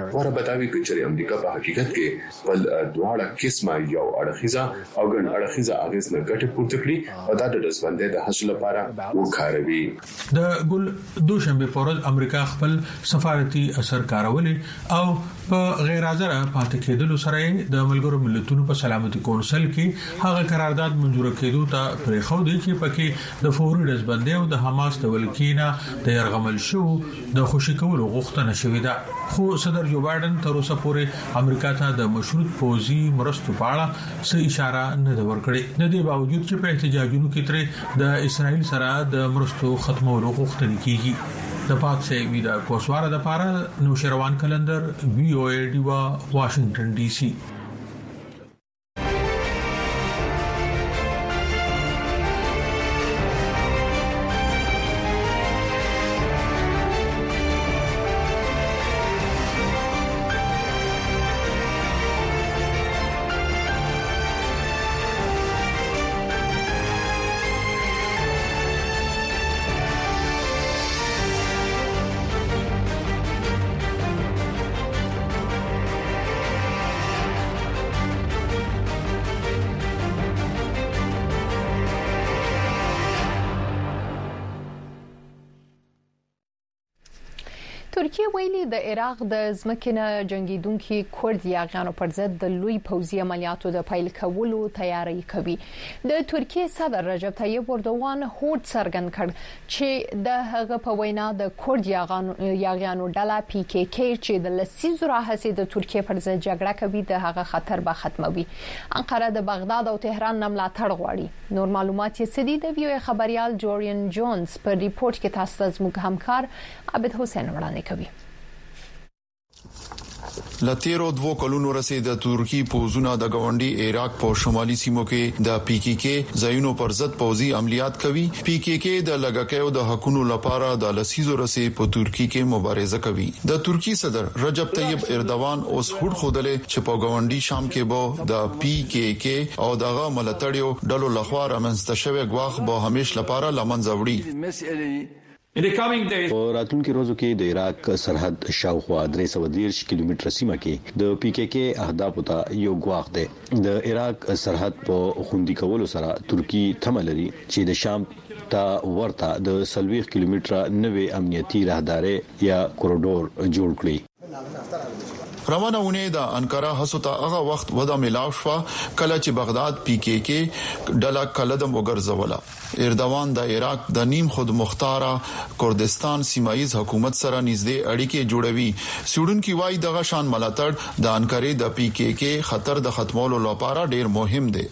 بتاوي چې امریکا په حقیقت کې بل دواړه قسمه یو اړخیزه او ګڼ اړخیزه اغیز نه ګټه پورته کړي او دا د دسبندې د حاصل لپاره وکاروي. د ګل دوشنبه پورز امریکا خپل سفارتي اثر کارولې او په غیر حاضر پاتې کېدلو سره د ملګرو ملتونو په سلامتي کونسل کې هغه قرارداد منزور کېدو ته پرې خو دی چې پکې د فوري دسبندې او د حماس د ولکینا د يرغمل شو د خوشی کولو غوښتنه شوې ده. خو صدر جو بایدن تر اوسه پورې امریکا ته د مشروط پوزي مرستو په اړه څه اشاره نه ده ورکړې. د دې باوجود چې په احتجاجونو کې تر د اسرائیل سره د مرستو ختمولو غوښتنه کیږي. د پات سه ویدا کوسواره د پاره نو شروان کلندر وی او ای ډیوا واشنگټن ډي سي. ترکیه ویلي د عراق د ځمکنه جنگیدونکو کورد یاغیانو پر ضد د لوی پوځي عملیاتو د پیل کولو تیاری کوي. د ترکیه صدر رجب طیب اردوغان هوډ څرګند کړ چې د هغه په وینا د کورد یاغیانو ډله پی کی کی چې د لسیزو راهیسې د ترکیه پر ضد جګړه کوي د هغه خطر به ختموي. انقره د بغداد او تهران نه ملاتړ غواړي. نور معلومات یې سدي د ویو خبريال جورین جونز په ریپورت کې تاسو ته زموږ همکار عبد حسین وړاندې کوي. لتیرو دوو کلونو رسید د ترکی پوزونه د گاونډي عراق په شمالي سیمو کې د پی کی کی ځایونو پر ضد پوزي عملیات کوي. پی کی کی د لګکیو د حقونو لپاره د لسیزو رسې په ترکی کې مبارزه کوي. د ترکی صدر رجب طیب اردوغان اوس هوډ خوده چې په گاونډي شام کې به د پی کی کی او دغه ملاتړیو ډلو لخوا رامنځته شوی غواخ به همیش لپاره لمنځه وړي. په راتلونکي ورځو کې د عراق سرحد شاوخوا درې سوه دېرش کیلومتره سیمه کې د پی کی کی اهدافو ته یو غواخ دی. د عراق سرحد په خوندي کولو سره ترکی تمه لري چې د شام ته ورته د سلويخ کیلومتره نوې امنیتي راهداري یا کوریډور جوړ کړي. روانه ونه د انقره هڅو هغه وخت ودا ملاو شو کله چې بغداد پی کی کی ډله کلدم وګرځوله. اردوغان د عراق د نیم خود مختاره کردستان سیمایز حکومت سره نږدې اړیکې جوړوي. سویډن کې وایي دغه شان ملاتړ د انقره د پی کی کی خطر د ختمولو لپاره ډیر مهم دی.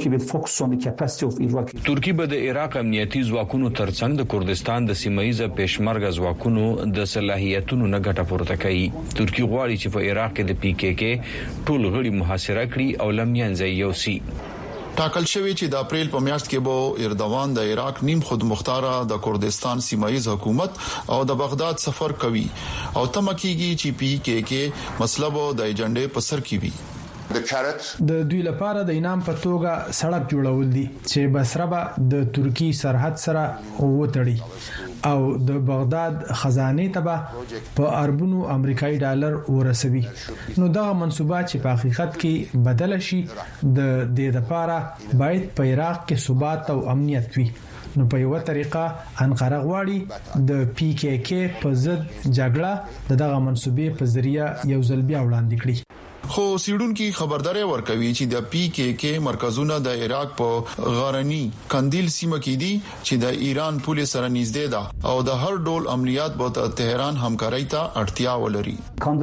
ترکی به د عراق امنیتي ځواکونو ترڅنګ د کردستان د سیمایز پېشمرګ ځواکونو د صلاحیتونو نه ګټه پورته کوي. ترکی غواړي چې په عراق کې د پی کی کی ټول غړي محاصره کړي او لمینځي یوسي. ټاکل شوی چې د اپریل په میاشت کې به اردوغان د عراق نیم خود مختاره د کردستان سیمایز حکومت او د بغداد سفر کوي او تمکیږي چې پی کی کی مسله به د ایجنډې په سر کې وي. د دوی لپاره د انعام په توګه سړک جوړول دي چې بصره به د ترکی سرحد سره وتړي او د بغداد خزانه ته به په اربونو امریکایي ډالر ورسوي. نو دا منسوبات چې په حقیقت کې بدل شي د دې لپاره باید په عراق کې ثبات او امنیت وي. نو په یو طریقه انقره غواړي د پی کی کی په ضد جګړه دغه منسوبې په ذریعہ یو ځل بیا وړاندې کړي. خو سیډون کې خبرداري ورکوي چې د پی کی کی مرکزونه د عراق په غارني کندیل سیمه کې دي چې د ایران پولیس سره نږدې ده او د هر ډول عملیات په تهران همکاري ته اړتیا ولري.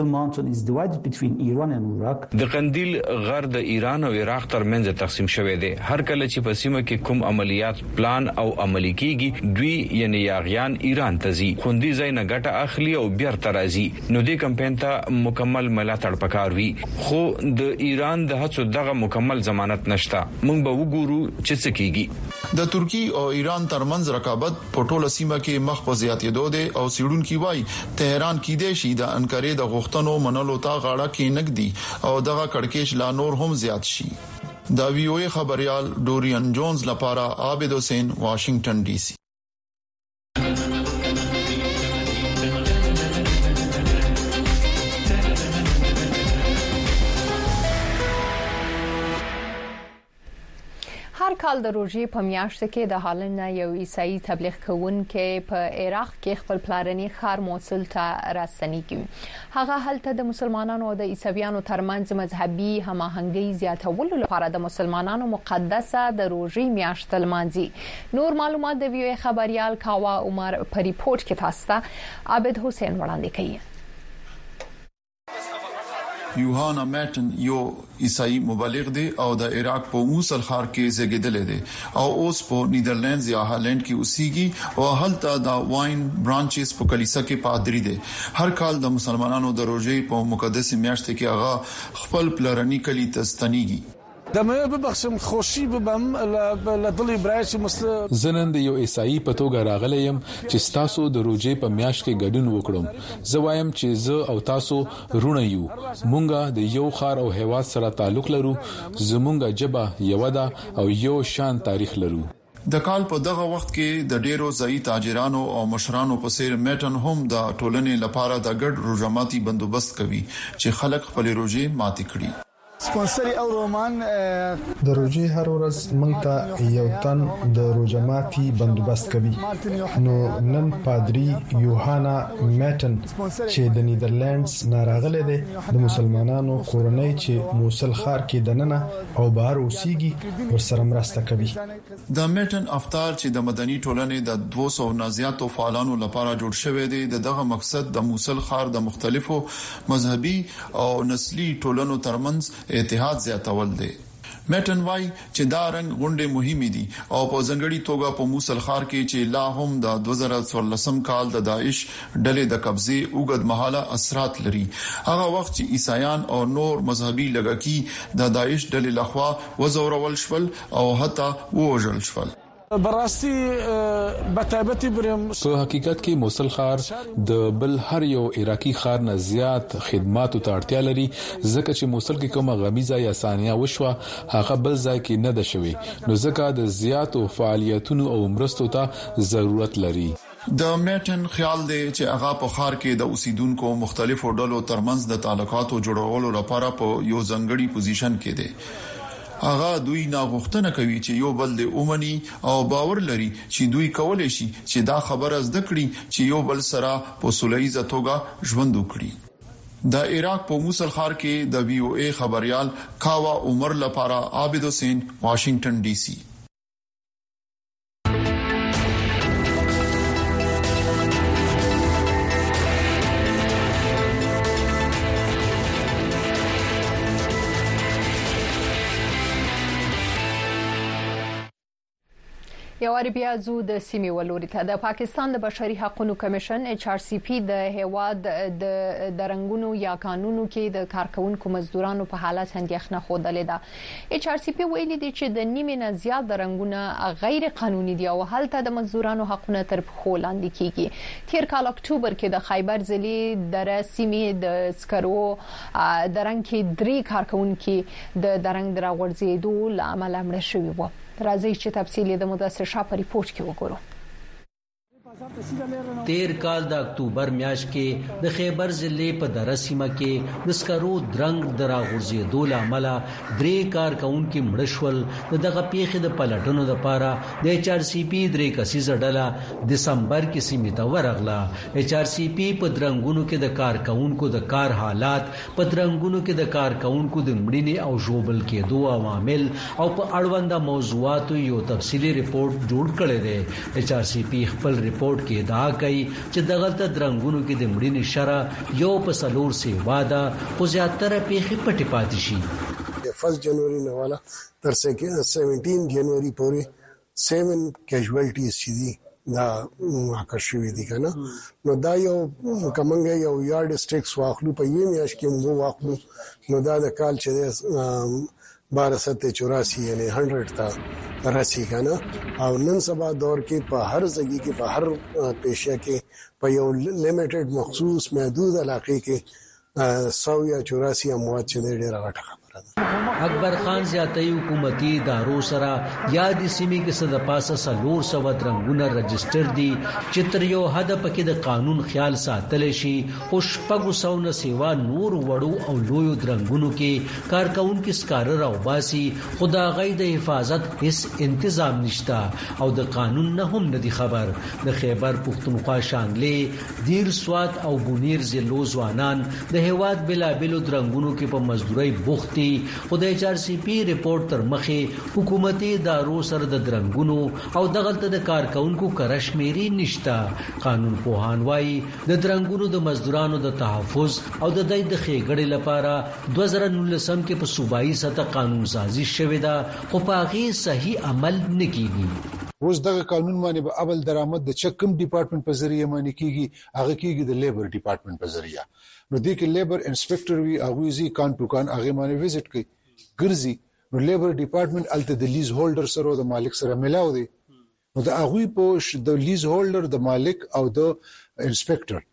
د قندیل غر د ایران او عراق ترمنځ تقسیم شوی دی. هر کله چې په سیمه کې کوم عملیات پلان او عملی کیږي دوی یعنی یاغیان ایران ته ځي خوندي ځای نه ګټه اخلي او بیرته راځي. نو دې کمپاین ته مکمل ملاتړ پکار وي. خو د ایران د هڅو دغه مکمل ضمانت نشته. موږ به وګورو چې څه کیږي. د ترکی او ایران ترمنځ رقابت په ټوله سیمه کې مخ په زیاتېدو دی او سیډون کې وایي تهران کې د شي د انقره د غوښتنو منلو ته غاړه کې نګدي او دغه کڑکېچ لا نور هم زیات شي. د وی او ای خبريال ډورین جونز لپاره عابد حسین واشنگټن ډي سي. کال د روزي په میاشت کې د هالند یو عیسائی تبلیغ کوونکی په عراق کې خپل پلارني ښار موصل ته راستنیږي. هغه هلته د مسلمانانو او د عیسویانو ترمنځ مذهبي هماهنګي زیاتولو لپاره د مسلمانانو مقدسه د روزي میاشت لمانځي. نور معلومات د وی خبريال کاوا عمر په ریپورت کې تاسو ته عابد حسین وړاندې کوي. یوهانا میټن یو عیسائی مبلغ دی او د عراق په موصل ښار کې زیږیدل دي او اوس په نیدرلندز یا هالند کې اوسېږي او هلته د واین برانچز په کلیسا کې پادری دی. هر کال د مسلمانانو د روزي په مقدس میاشت کې هغه خپل پلرني کلی ته ستنیږي. زنن د یو عیسائی په توګه راغلی يم چې تاسو د روزي په میاشت کې ګډون وکړم. زه وایم چې زه او تاسو رونه یو. مونږه د یو خار او هیواد سره تعلق لرو. زمونږه جبه یو ده او یو شان تاریخ لرو. د کال په دغه وخت کې د ډیرو ځای تاجرانو او مشرانو په څیر میټن هم د ټولنې لپاره د ګډ روزماتي بندوبست کوي چې خلک خپل روزي ماتي کړي. سپانسري او رومان د روزي هر ورځ مونږ ته یو تن د روزماتي بندوبست کوي. نو نن پادری یوهانا میټن چې د نیدرلندز ناراغله دي د مسلمانانو کورنۍ چې موصل ښار کې دننه او بهر اوسېږي ورسره مرسته کوي. د میټن افطار چې د مدني ټولنې د دوه سوه نازیاتو فعالانو لپاره جوړ شوی دی دغه مقصد د موصل ښار د مختلفو مذهبي او نسلي ټولنو ترمنځ اتحاد زیاتول دي. میټن وای چې دا رنګ غونډې مهمه دي او په ځنګړي توګه په موصل ښار کې چې لا هم د دوه زره څوارلسم کال د داعش ډلې د قبضه اوږد مهاله اثرات لري. هغه وخت چې عیسایان او نور مذهبي لږکی د داعش ډلې لخوا وزورول شول او حتی ووژل شول. براستی بتابتی برم په حقیقت کې موصل ښار د بل هر یو عراقي ښار نه زیات خدماتو ته اړتیا لري ځکه چې موصل کې کومه غمیزه یا ثانیه وشوه هغه بل ځای کې نه ده شوی نو ځکه د زیاتو فعالیتونو او مرستو ته ضرورت لري. د میټن خیال دی چې هغه په ښار کې د اوسیدونکو مختلفو ډلو ترمنځ د تعلقاتو جوړولو لپاره په یو ځنګړي پوزیشن کې دی. هغه دوی ناغوښتنه کوي چې یو بل د اومني او باور لري چې دوی کولای شي چې دا خبره زده کړي چې یو بل سره په سولهیزه توګه ژوند وکړي. د عراق په موصل ښار کې د وی او ای خبريال کاوا عمر لپاره عابد حسین واشنگټن ډي سي. یو بیا زو د سیمې ولوري ته د پاکستان د بشري حقوقو کمیشن ایچ آر سی پی د هواد د درنګونو یا قانونو کې د کارکونکو مزدورانو په حالت اندېښنه خوده ده. ایچ آر سی پی ویلي دی چې د نیمه نه زیات درنګونه غیر قانوني دي او هلته د مزدورانو حقوقونه تر پخو لاندې کیږي. تیر کال اکتوبر کې د خیبر ضلع د سیمې د سکرو درنګ کې درې کارکونکو د درنګ دراغورځېدو لامل مړه شوي وو. راځي چې تفصیل د مدثر شاه په ریپورت کې وګورو. تیر کال د اکتوبر میاشت کې د خیبر ضلع په درسیمه کې د سکرو درنګ دراغورځېدو لامل درې کارکونکو مړه شول. دغه پیښې د پلټنو لپاره د ایچ آر سی پی درې کسیزه ډله دسمبر کې سیمه ته ورغله. ایچ آر سی پی په درنګونو کې د کارکونکو د کار حالات په درنګونو کې د کارکونکو د مړینې او ژوبل کېدو عوامل او په اړونده موضوعاتو یو تفصیلی ریپورت جوړ کړی دی. ایچ آر سی پی خپل ریپورت کې دا کوي چې دغه درنګونو کې د مړینې شرح یو په سلور سی واده خو زیاتره پیښې پټې پاتې شي. د فرست جنوري نه والا تر سپږمې جنوري پورې سیون کیژوالټیز چې دي دا واقع شوې دي کنه. نو دا یو کومنګ یو یار ډیسټریکټس واخلو په یوه میاشت کې موږ واخلو نو دا د کال چې بارہ ستے چوراسی یعنی ہنڈریڈ تا رسی کا نا اور نن سبا دور کے پا ہر زگی کے پا ہر پیشہ کے پا یو لیمیٹڈ مخصوص محدود علاقے کے سو یا چوراسی اموات چدے ډیر غټه خبره خبره ده. اکبر خان زیاتې حکومتي ادارو سره یاد سیمې کې صد پاسه سلور سو درنګونه رجستر دي چې تر یو حد پکې د قانون خیال ساتل شي. خوش پګو سونه سیوا نور وړو او لوی درنګونو کې کارکونکو سکار راو باسي خدا غي د حفاظت هیڅ تنظیم نشتا او د قانون نه هم ندي خبر. د خیبر پختونخوا شانګلې دیر سوات او بونیر ضلعو ځوانان د هواد بلا بلو درنګونو کې په مزدوري بوختي. خدای چار سی پی ریپورت تر مخه حکومتي ادارو سره د درنګونو او دغلت د کارکونکو کرشمیري نشتا. قانون پوهان وایي د درنګونو د مزدورانو د تحفظ او د دای د خېګړې لپاره دوه زره نولسم کې په صوبایي سطح قانون سازي شوې ده خو په هغه صحیح عمل نه کیږي. روز دغه قانون باندې به اول درآمد د چکم ډپارټمنټ په ذریعہ باندې کیږي هغه کیږي د لیبر ډپارټمنټ په ذریعہ. نو دې کې لیبر انسپیکټر وی هغه زی کان ټو کان هغه باندې وزټ کوي ګرځي. نو لیبر ډپارټمنټ الته د لیز هولډر سره او د مالک سره ملاو دي. نو د هغه په د لیز هولډر د مالک او د انسپیکټر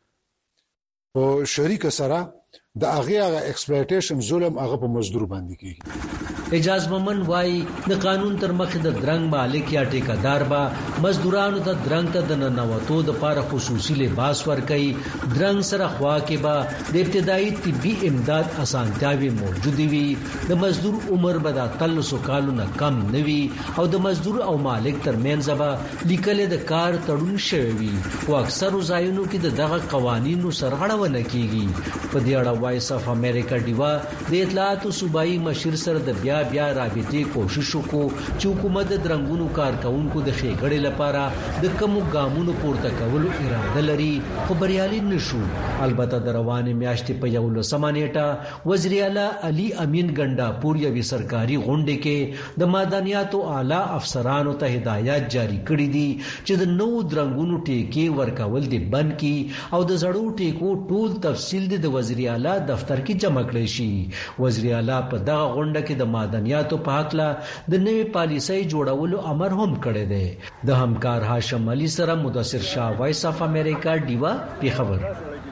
په شریک سره د هغه هغه ایکسپلویټیشن ظلم هغه په مزدور باندې کیږي. اجاز مومن وای د قانون تر مخ د درنګ مالک یا ټیکدار با مزدورانو د درنګ ته د ننوتو د لپاره خصوصي لباس ورکي. درنګ سره خوا کې با د ابتدایي طبي امداد اسانتیاوي موجود وي. د مزدور عمر به د تلسو کالو نه کم نوي او د مزدور او مالک ترمنځ به لیکل د کار تړون شوی وي او اکثر ځایونو کې د دغه قوانینو سرغړونه کیږي. په دې اړه وایس اف امریکا دیوا د اطلاعات صوبایي مشر سره د بیا بیا رابطې کوشش وکړو چې حکومت د درنګونو کارکونکو د خېګړې لپاره د کوم ګامونو پورته کولو اراده لري خو بریالي نشو. البته د روانې میاشتې په یو لسمه نیټه وزیر اعلی علي امین ګنڈاپور یوې سرکاري غونډه کې د معدنیاتو اعلی افسرانو ته هدایت جاری کړې دي چې د نو درنګونو ټیکې ورکول دي بند کی او د زړو ټیکو ټول تفصیل د وزیر اعلی دفتر کې جمع کړي شي. وزیر اعلی په دغه غونډه کې د معدنیاتو په حق لا د نوې پالیسۍ جوړولو امر هم کړی دی. د همکار هاشم علي سره مدثر شاه وایس اف امریکا دیوا پیښور.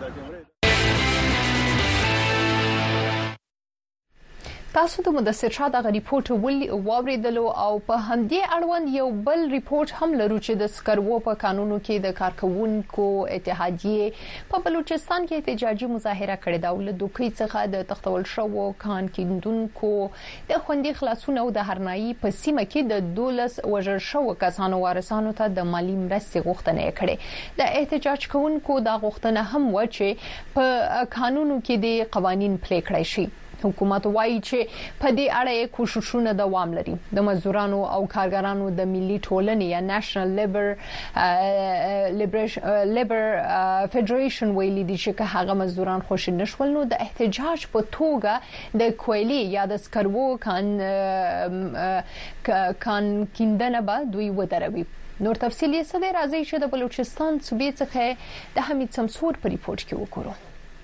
تاسو د مدثر شاه د ریپورت ولې واوریدلو او په همدې اړوند یو بل ریپورت هم لرو چې د سکرو په قانونو کې د کارکونکو اتحادیه په بلوچستان کې احتجاجي مظاهره کړې ده او له دوکۍ څخه د تختول شو کان کیندونکو د خوندې خلاصونه او د هرنایي په سیمه کې د دولس وژل شو کسانو وارثانو ته د مالی مرستې غوښتنه کړې. د احتجاج کوونکو د غوښتنه هم و چې په قانونو کې د قوانين پلي کړی شي. حکومت وایي چې په دې اړه کوششونه دوام لري. د مزدورانو او کارګرانو د ملي ټولنې یا نېشنل لیبر لیبر فدریشن ویلي دي چې هغه مزدوران خوش نشول نو د احتجاج په توګه د کویلي یا د سکرو کان کان کیندنه به دوی ودروي. نور تفصیل یې څه دی راځي چې د بلوچستان صوبې څخه د حمید سمسور په ریپورت کې وکړو.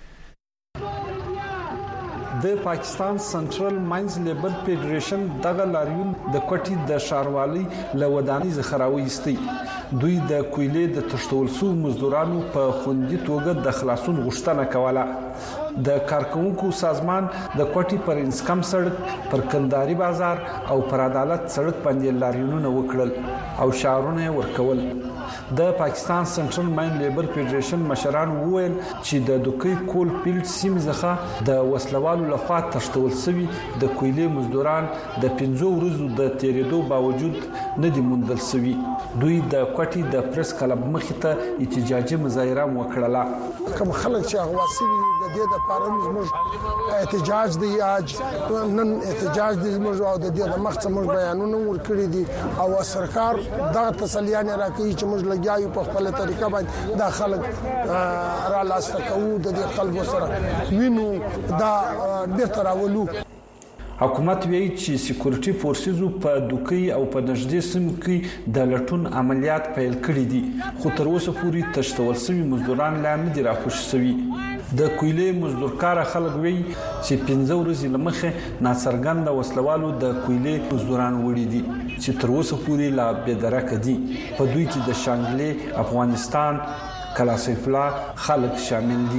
د پاکستان سنټرل ماینز لیبر فدریشن دغه لاریون د کوټي د شاروالي لوداني زخراوي استي. دوی د کویلې د تشتول سو مزدورانو په خوندي توګه د خلاصون غوښتنه کوله. د کارکونکو سازمان د کوټي پر انسکم سړک پر کنداري بازار او پر عدالت سړک باندې لاریونونه وکړل او شعارونه ورکول. د پاکستان سنټرل ماین لیبر فدریشن مشران وویل چې د دوکۍ کول فیلډ سیم څخه د وسلوالو لخوا تشتول شوی د کویلې مزدوران د پنځو ورځو د تیریدو باوجود نه دي موندل شوی. دوی د کوټي د پریس کلب مخې ته احتجاجي مظاهره وکړه. کوم خلک چې هغه واسي د دې د پارم زموږ احتجاج دی اج نن احتجاج دی زموږ او د دې د مخ څخه بیانونه ورکړي دي او سرکار دا تسلیان راکړي چې موږ لګیاو په خپل طریقه باندې د خلک را لاسته کوو د دې خلکو سره وینو دا بیرته راولو. حکومت وایي چې سکیورټي فورسز په دوکۍ او په نږدې سیمو کې د لټون عملیات پیل کړي دي خو تر اوسه پورې تشتول شوی مزدوران لا نه دي راخوش شوي. د کویلې مزدورکار خلک وایي چې پنځه ورځې لمخه ناڅرګند وسلوالو د کویلې مزدوران وړي دي چې تر اوسه پورې لا بېدرکه دي. په دوی کې د شانګلې افغانستان کلاسیفلا خلک شامل دي.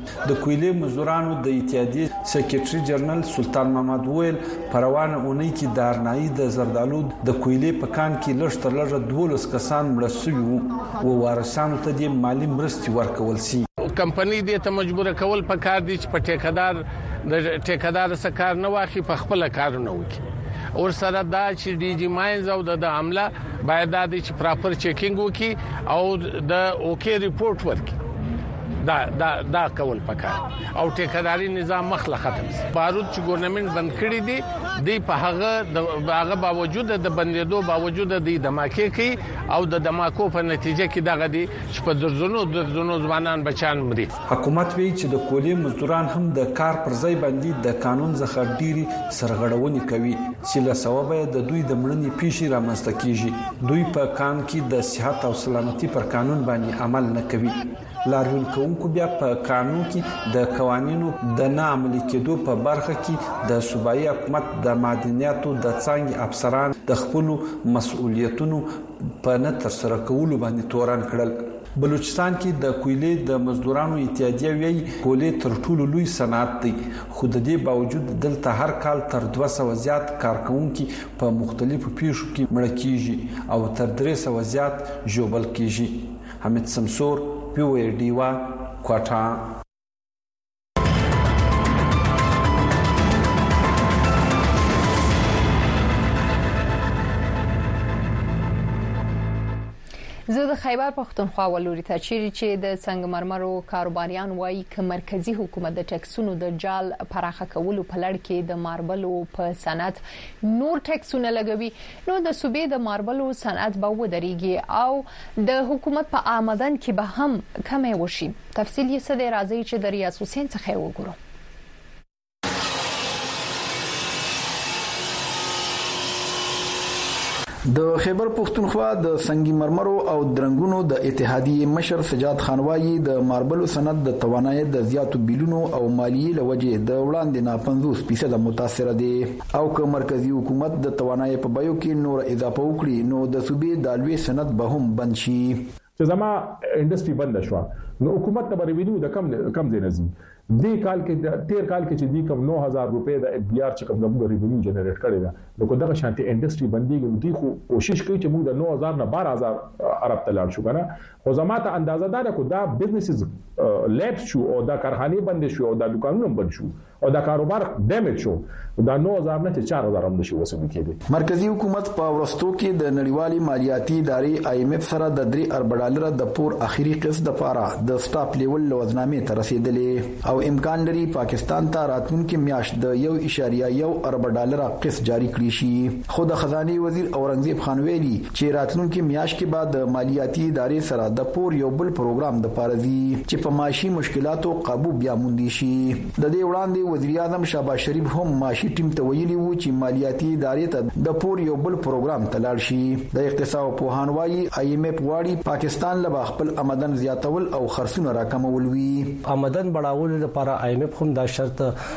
د کویلې مزدورانو د اتحادیې سکریټري جنرال سلطان محمد ویل پروانه اونۍ کې د ارنایي د زردالو د کویلې په کان کې لږ تر لږه دولس کسان مړ شوي وو او وارثانو ته د مالی مرستې ورکول شي. کمپنی دې ته مجبور کول په کار دي چې په ټیکدار د ټیکدار څخه کار نه واخی په خپل کار نه وکړي او سره دا چې ډي جی ماینز او د عمله باید د چې پراپر چیکینګ وکړي او د اوکی ریپورت ورکړي. دا دا دا کول پکار او ټیکداري نظام مخله ختم شي. بارود چې ګورنمنت بند کړی دی دی په هغه د هغه باوجود د بندیدو باوجود د دماکې کوي او د دماکو په نتیجه کې دغه دی چې په درزونو درزونو ځوانان بچان مري. حکومت وی چې د کویلې مزدوران هم د کار پر ځای باندې د قانون څخه ډيري سرغړونې کوي چې له سبب د دوی د مړنی پیښې رامنځته کیږي. دوی په کان کې د صحت او سلامتي پر قانون باندې عمل نه کوي. لاریون کوونکو بیا په قانون کې د قوانینو د نه عملي کېدو په برخه کې د صوبایي حکومت د معدنیاتو د څنګه افسران د خپل مسؤلیتونو په نه تر سره کولو باندې تورن کړل. بلوچستان کې د کویلې د مزدورانو اتحادیه وی کویلې تر ټولو لوی صنعت دی خو د دې باوجود دلته هر کال تر دوه سوه زیات کارکونکو په مختلفو پیښو کې مړ کیږي او تر درې سوه زیات ژوبل کیږي. حمید سمسور پی او ډی وا کوټا. زه د خیبر پښتونخوا ولوري ته چیرې چې د سنگمرمرو کاروباریان وایي ک مرکزی حکومت د ټکسونو د جال پراخه کولو په لړ کې د ماربلو په صنعت نور ټکسونه لګوي نو د صوبې د ماربلو صنعت به ودرېږي او د حکومت په آمدن کې به هم کمې وشي. تفصیل یې څه دی راځي چې د ریاض حسین څخه وګورو. د خیبر پښتونخوا د سنگي مرمرو او درنګونو د اتحادیې مشر سجاد خانوایی د ماربلو صنعت د توانایي د زیاتو بیلونو او مالیې لوجه د وړاندې نه پنځوس فیصد متاثر دي او که مرکزی حکومت د توانایي په بیو کې نور اضافه وکړي نو د صوبې د الوی صنعت به هم بند شي. چې زما انډستری بند شو نو حکومت ته ریوینیو د کم کم دی نزي دی کال کې تیر کال کې چې دی کم نو هزار روپے د اف بي ار چې کوم د ریوینیو جنریټ کړی دا نو کو دغه شانتي انډستری بنديږي دی خو کوشش کوي چې موږ د نو هزار نه بارہ هزار عرب ته لاړ شو کنه خو زماته اندازه ده کو دا بزنسز لیبس شو او دا کارخانه بند شو او دا دکانونه بند شو او دا کاروبار ډیمیج شو دا نو هزار نه چې چار هزار هم نشي وسوي کېږي. مرکزی حکومت په ورستو کې د نړیوالي مالیاتي ادارې آی ایم اف سره د درې ارب ډالر د پور اخیری قسط لپاره د سټاپ لیول لوزنامې ته رسیدلې او امکان لري پاکستان ته راتلونکي میاشت د یو اشاریه یو ارب ډالر قسط جاری کړي شي. خو د خزانه وزیر اورنګزیب خان ویلي چې راتلونکي میاشت کې بعد د مالیاتي ادارې سره د پور یو بل پروګرام د پارزي چې په معاشي مشکلاتو قابو بیا موندي شي. د دې وړاندې وزیر اعظم شهباز شریف هم معاشي ټیم ته ویلي وو چې مالیاتي ادارې ته د پور یو بل پروګرام تلاړ شي. د اقتصاد په هانوای آی ایم اف واړي پاکستان له خپل آمدن زیاتول او خرڅونه راکمول وی. آمدن بڑاول لپاره آی ایم اف هم دا شرط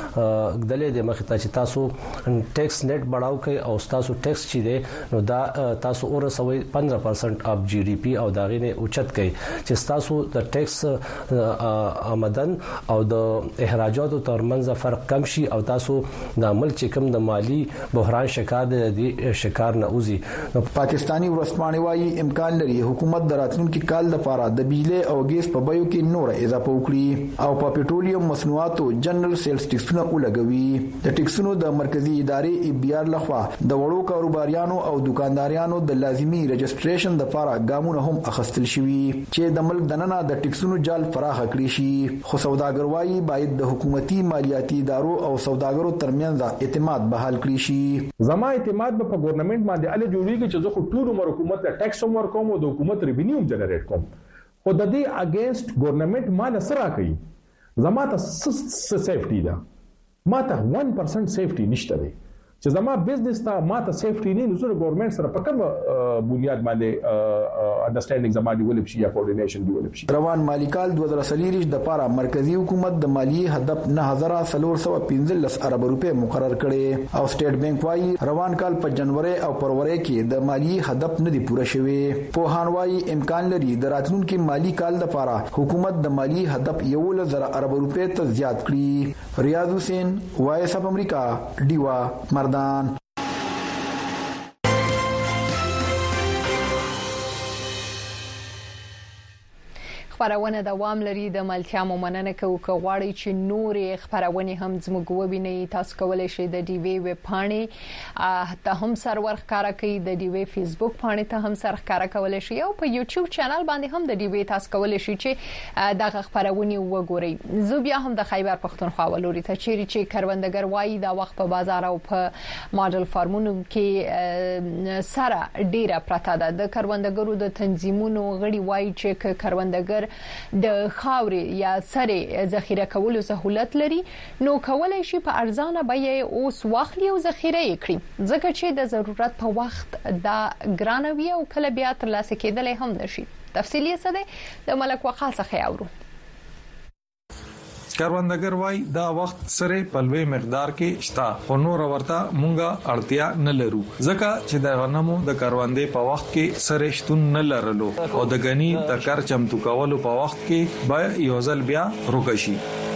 غدلې د مخ ته چې تاسو ټیکس نیټ بڑاو کوي او تاسو ټیکس چي دي نو دا تاسو اور سوي پندرہ پرسنٹ اف جی ډي پی او دا غینه اوچت کوي چې تاسو د ټیکس آمدن او د اخراجاتو ترمنځ فرق کم شي او تاسو د عمل چې کوم د مالی بحران شکار دي شکار نه اوزي. نو پاکستانی ورسپانې وايي امکان لري حکومت د راتلونکي کال لپاره د بجلی او ګیس په بیو کې نور اضافه وکړي او په پټرولیم مصنوعاتو جنرال سیلز ټیکسونه ولګوي. د ټیکسونو د مرکزی ادارې ای بي آر لخوا د وړو کاروباریانو او دکاندارانو د لازمي رجسټریشن لپاره ګامونه هم اخیستل شوي چې د ملک دننه د ټیکسونو جال پراخ کړی شي. خو سوداګر وايي باید د حکومتي مالیاتي ادارو او سوداګرو ترمنځ اعتماد بحال کړی شي. زما اعتماد په گورنمنت باندې اله جوړیږي چې زه خو ټول عمر حکومت ته ټیکس ور کوم او د حکومت ریوینیو جنریټ کوم خو د دې اگینست گورنمنت مال سره کوي. زما ته سیفټی ده ما ته one percent سیفټی نشته دی چې زما بزنس ته ماته سیفټي نه نو زه ګورنمنت سره په کوم بنیاد باندې انډرستانډینګ زما ډیولپ شي یا کوارډینیشن ډیولپ شي. روان مالی کال دوه هزار څلور د پاره مرکزی حکومت د مالی هدف نه هزار څلور سوه پنځلس ارب روپے مقرر کړي او سټیټ بانک وايي روان کال په جنوري او فروری کې د مالی هدف نه دی پوره شوی. په هانوای امکان لري د راتلونکي مالی کال د پاره حکومت د مالی هدف یو لزر ارب روپے ته زیات کړي. ریاض حسین وایس اف امریکا دیوا مردان. خبرونه دوام لري د ملتیا مومننه کو غواړي چې نورې خبرونه هم زموږ وبیني تاسو کولای شئ د ډي وی ویب پاڼې ته هم سرور ښکارا کوي د ډي وی فیسبوک پاڼې ته هم سر ښکارا کولای شئ او په یوټیوب چینل باندې هم د ډي وی تاسو کولای شئ چې دغه خبرونه وګورئ. زه بیا هم د خیبر پښتونخوا ولوري ته چیرې چې کروندګر وایي دا وخت په بازار او په ماډل فارمونو کې سره ډیره پراته ده. د کروندګرو د تنظیمونو غړي وایي چې کروندګر د خاورې یا سره ذخیره کولو سہولت لري نو کولای شي په ارزانه بیه اوس واخلي او ذخیره یې کړي ځکه چې د ضرورت په وخت دا ګرانوي او کله بیا ترلاسه کېدل هم نشي. تفصیلی څه ده د ملک وقال څخه اورو. کروندګر وای دا وخت سره په لوی مقدار کې شتا خو نور ورته مونږه اړتیا نه لرو ځکه چې د غنمو د کروندې په وخت کې سره شتون نه لرلو او د غنی د کار چمتو کولو په وخت کې به یو ځل بیا روکشي.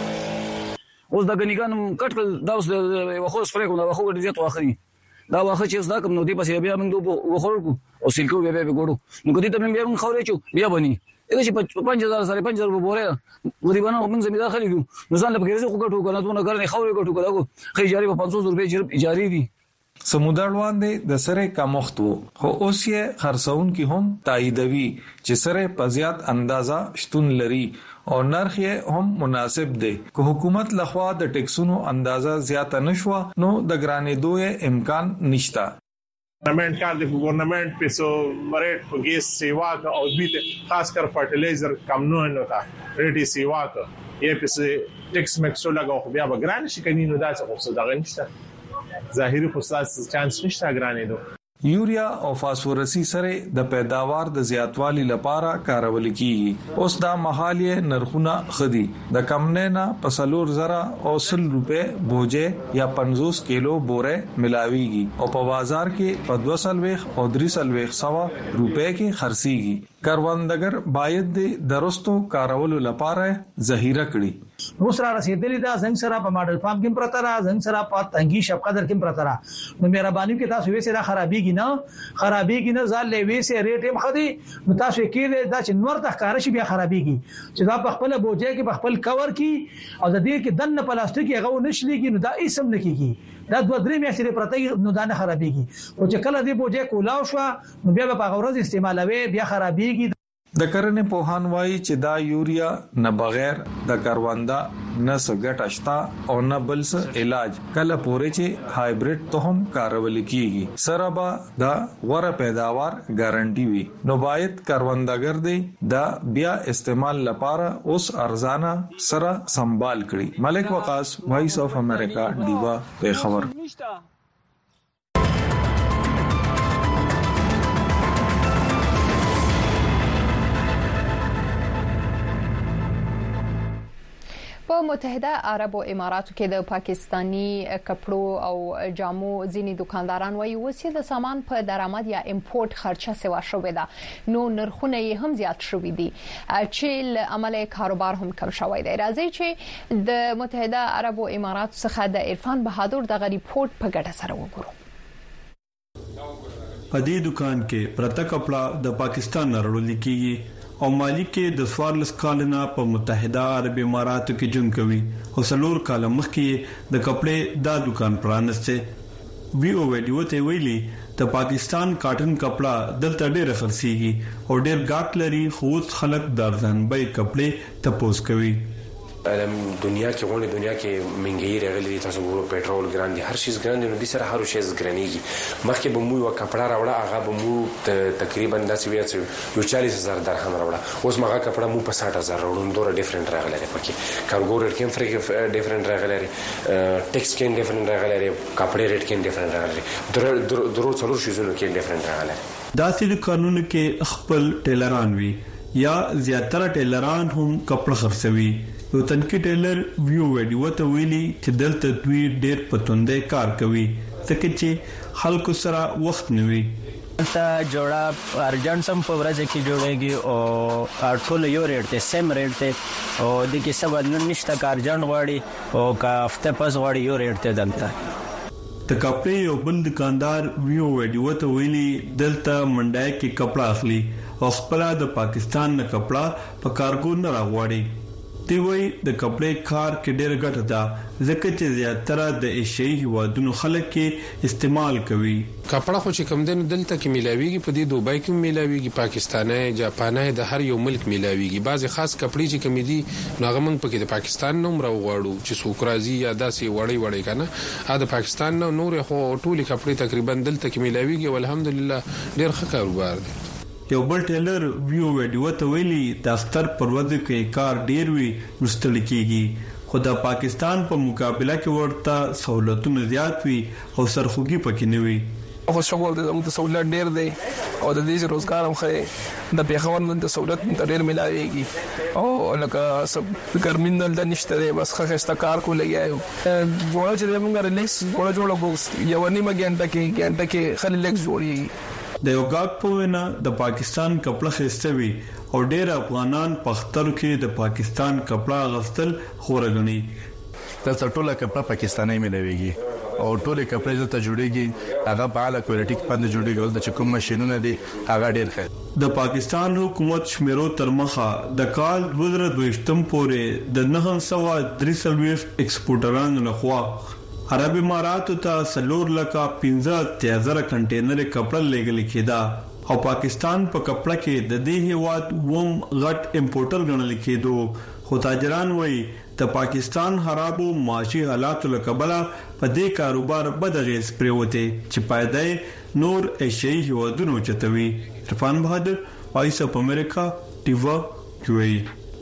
اوس د غنیګان کټکل دا اوس د وخو سپری کوم دا وخو ډیر زیات واخلي دا واخه چې زدا کوم نو دی پسې بیا موږ دوه وخورو او سیلکو بیا بیا ګورو نو کدی ته موږ بیا موږ خورې چو بیا بني اګه چې پنځه هزار سره پنځه هزار بوره غریبانو موږ زمیدار خلک نو ځان له پیسې کو کټو کنه ته نه کرنه خورې کټو کړه خو اجازه په پنځه سوه روپے اجازه دي. سمودر وړاندې د سره کمښت وو خو اوس یې خرڅون کې هم تاییدوي چې سره په زیات اندازا شتون لري او نرخ یې هم مناسب دی. که حکومت لخوا د ټیکسونو اندازا زیات نشو نو د ګرانې دوه امکان نشتا. Government का देखो गवर्नमेंट पे सो रेट को गैस सेवा का और भी खासकर फर्टिलाइजर कम न होता रेट सेवा का ये पे से टैक्स मैक्सो लगा हो बया बग्रान शिकनी न दास خو صدقه نشته ظاهري خصاص چانس نشته ګرانې دو. یوریا او فاسفورسي سره د پیداوار د زیاتوالي لپاره کارول کیږي. اوس دا محالیه نرخونه خدي د کمنه په سلور زره او سل روپے بوجه یا پنځوس کیلو بوره ملاويږي او په بازار کې په دوه سل ویخ او درې سل ویخ سوا روپے کې خرڅيږي. کروندګر باید د درستو کارولو لپاره ذخیره کړي. نو سره رسیدلی دا زنګ سره په ماډل فارم کې پرته را زنګ سره په تنګي شپ قدر کې پرته را نو مهرباني کې تاسو وې سره خرابېږي نه خرابېږي نه ځل لوي سه ریټ هم خدي نو تاسو کې دا چې نور د ښکار شي بیا خرابېږي چې دا په خپل بوجه کې په خپل کور کې او د دې کې دنه پلاستیک غو نشلېږي نو دا ایسم نه کیږي دا دوه درې میاشتې پرته نو دا نه خرابېږي او چې کله دې بوجه کولاو شو نو بیا په غورز استعمالوي بیا خرابېږي. د کرنې پوهان وایي چې دا یوریا نه بغیر د کروندا نه سګټ اشتا او نه بل څه علاج کله پورې چې هایبرید تهم کارول کیږي سره به دا غوړه پیداوار ګارانټي وي نو باید کروندګر دی دا بیا استعمال لپاره اوس ارزانه سره سنبال کړي. ملک وقاص وایس اف امریکا دیوا په خبر. په متحده عرب اماراتو کې د پاکستانی کپړو او جامو ځینی دکانداران وایي وسیله د سامان په درآمد یا امپورټ خرچه سوا شوې ده نو نرخونه یې هم زیات شوې دي چې له عمله کاروبار هم کم شوی دی. راځي چې د متحده عرب اماراتو څخه د عرفان بهادر دغه ریپورت په ګډه سره وګورو. په دې دکان کې پرته کپړه د پاکستان راوړل کیږي او مالک کې د سوارلس کالنا په متحده عرب اماراتو کې جون کوي او سلور کال مخکې د کپڑے دا دکان پرانسته وی او ویډیو ته ویلي د پاکستان کاټن کپڑا دلته ډېر خرڅيږي او ډېر ګاټ لري خو خلک درځن به کپڑے تپوس کوي. دنیا کې غونډه دنیا کې منګي راغلي تاسو ګورو پېټرول ګران دي هر شي ګران دي نو د سره هر شي ګرانيږي مخکې به مو یو کپڑا راوړه هغه به مو تقریبا داسې ویاڅ یو چالیس هزار درهم راوړه اوس مغه کپڑا مو په ساठ هزار راوړم دوه ډیفرنٹ راغلي پکې کارګو ریټ کې فرق ډیفرنٹ راغلي ټیکس کې ډیفرنٹ راغلي کپڑے ریټ کې ډیفرنٹ راغلي درو درو څلور شیزونو کې ډیفرنٹ راغلي داسې د قانون کې خپل ټیلران وي یا زیاتره ټیلران هم کپڑا خرڅوي یو تنکی ټیلر ویو ویډیو ته ویلي چې دلته دوی ډېر پتوندې کار کوي ځکه چې خلکو سره وخت نه وي تا جوړه ارجنټ سم په ورځ کې جوړيږي او ټول یو ریټ ته سیم ریټ ته او د کې څه بدلون نشته کار ارجنټ غواړي او کا هفته پس غواړي یو ریټ ته دلته د کپڑے یو بل دکاندار ویو ویډیو ته ویلي دلته منډای کې کپڑا اخلي او خپل د پاکستان نه کپڑا په کارګو نه راغواړي دی وای د کپڑے کار کې ډېر ګټه ده ځکه چې زیاتره د ایشیايي هوادونو خلک کې استعمال کوي کپڑا خو چې کم دین دلته کې ملاويږي په دې دوبای کې ملاويږي پاکستاني جاپاني د هر یو ملک ملاويږي بعضي خاص کپڑے چې کم دي نو موږ پکې د پاکستان نوم راوغواړو چې سوکرازي یا داسې وړي وړي کنه ا د پاکستان نو نور خو ټولي کپڑے تقریبا دلته کې ملاويږي والحمدلله ډېر ښه کاروبار دی یو بل ټیلر ویو ویډیو ته ویلي د اختر پر ورځ کې کار ډیر وی مستل کیږي خو د پاکستان په مقابله کې ورته سہولتونه زیات وي او سرخوږي پکې نه وي او شغل د زموږ سہولت ډیر دی او د دې روزګار هم خې د پیښور نن د سہولت ډیر ملایږي او لکه سب ګرمینل د نشته دی بس خسته کار کولای یو جوړه چې موږ ریلیکس جوړه جوړه ګوس یو نیمه غنټه کې غنټه کې خل ریلیکس جوړي د یو غاک په وینا د پاکستان کپڑا خستوي او ډېر افغانان پخترو کې د پاکستان کپڑا غستل خورګني د ټوله کپڑا پاکستاني ملويږي او ټوله کپڑا چې جوړيږي هغه په اعلی کوالټي کې پند جوړيږي د چکم ماشينونه دي هغه ډېر ښه د پاکستان حکومت شمیرو تر مخه د کال دوه هزار دوه پورې د نه سوه درې سلويف ایکسپورټرانو لخوا عرب اماراتو ته سلور لکه پنځه هزار کنټینر کپڑا لګل کېدا او پاکستان په کپڑا کې د دې هیواد ووم غټ امپورټر ګڼل کېدو خو تاجران وایي د پاکستان خرابو معاشي حالاتو لکبله په دې کاروبار بدغیز پریوته چې پایدای نور ایشیايي هیوادونو چتوي عرفان بهادر وایس اپ امریکا ټیوا کوي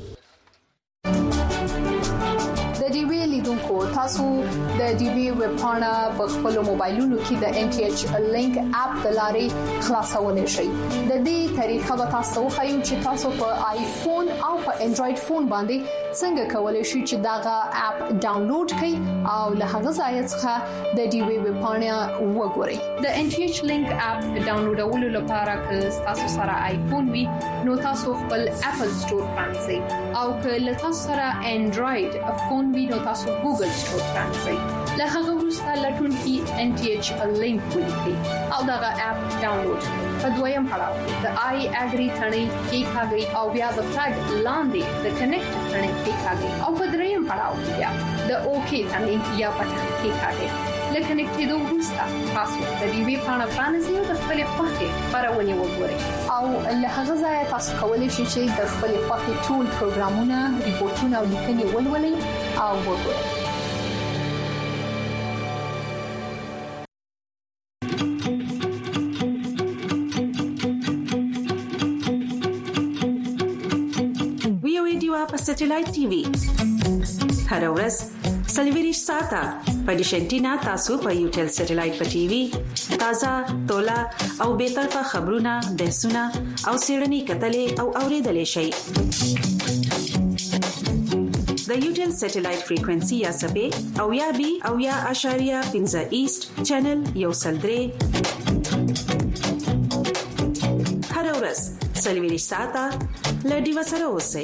تاسو د ډي بي ویب پاڼه په خپل موبایلونو کې د ان ټي ایچ لینک اپ د لارې خلاصولای شئ د دې طریقه به تاسو خو چې تاسو په آیفون او په انډراید فون باندې څنګه کولای شئ چې داغه اپ ډاونلوډ کړئ او له هغه ځای څخه د ډي بي ویب پاڼه وګورئ د ان ټي ایچ لینک اپ ډاونلوډولو لپاره که تاسو سره آیفون وي نو تاسو خپل اپل سٹور پرانځئ او که تاسو سره انډراید فون وي نو تاسو ګوګل سٹور پرانځئ له هغه وروسته لټون کې ان ټي ایچ لینک ولیکئ او دا اپ ډاونلوډ کړئ په دویم پړاو د آی اګری ثنې کې ښاګي او بیا د فلګ لاندې د کنیکټ ثنې کې ښاګي او په دریم پړاو کې بیا د اوکی ثنې یا پټن کې ښاګي لکه نکټېدو وروسته تاسو د دې وی پاڼه پرانیزئ او د خپل خوښې خبرونه وګورئ او له هغه ځای تاسو کولی شئ چې د خپل خوښې ټول پروګرامونه ریپورتونه او لیکنې ولولئ او وګورئ په سټلایټ ټي وي هر ورځ سلویریش ساته په ډیشنټینا تاسو په یوټل سټلایټ په ټي وي تازه تولا او به طرفه خبرونه بحثونه او سیړنی کتلې او اوریدلې شي د یوټل سټلایټ فریکوئنسي یا سبې او یا بي او یا اشاریه پنځه ایست چینل یو سلدري هر ورځ سلویریش ساته لډي وسره اوسئ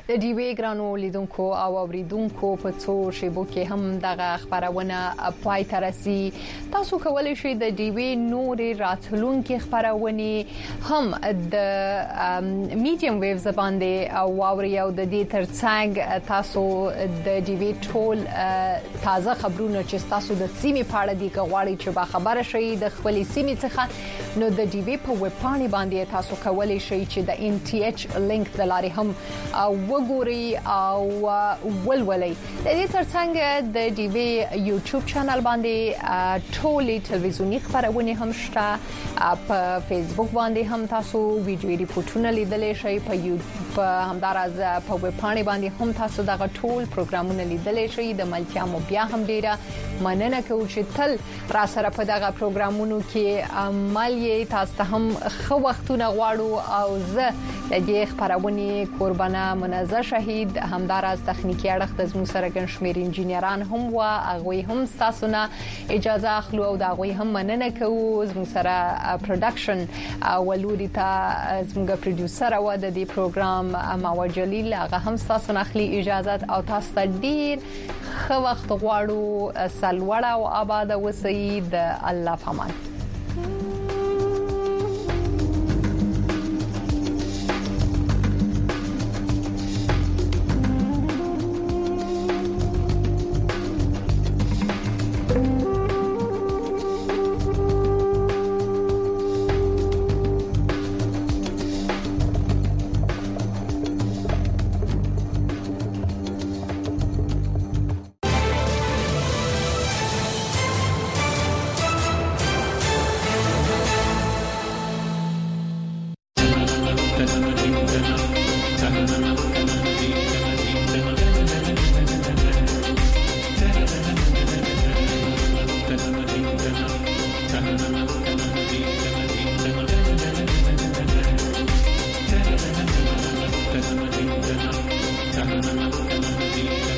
د ډیوی ګرانو لیدونکو او اوریدونکو په څو شیبو کې هم دغه خبرونه پای ته رسي. تاسو کولی شئ د ډیوی نورې راتلونکي خبرونه هم د میډیم ویوز باندې او واوري او د دې ترڅنګ تاسو د ډیوی ټول تازه خبرونه چې تاسو د سیمې په اړه دي غواړئ چې با خبره شئ د خپل سیمې څخه نو د ډیوی په ویب پاڼې باندې تاسو کولی شئ چې د ان ټي ایچ لینک د لارې هم وګورئ او ولولئ. د دې ترڅنګ د ډیوی یوټیوب چینل باندې ټولې ټلویزیونی خبرونه هم شته. په فیسبوک باندې هم تاسو ویډیو ریپورتونه لیدلی شئ. په یوټیوب په همدارز په ویب پاڼې باندې هم تاسو دغه ټول پروګرامونه لیدلی شئ. د ملتیا مو بیا هم ډیره مننه کوم چې تل را سره په دغه پروګرامونو کې عمل یې تاسو ته هم خو وختونه غواړو او زه د دې خبرونه قربانه منزه شهید همدارز تخنیکی اړخ د زمو سره ګڼ شمېر انجینران هم و هغه هم تاسو نه اجازه اخلو او دا غوي هم مننه کوو. زمو سره پروډکشن ولوري ته زموږ پروډوسر و د دې پروګرام ماوا جلیل هغه هم تاسو نه اخلي اجازه او تاسو ته ډیر خو وخت غواړو. سلوړه او آباد اوسئ. د الله پامان. Thank you.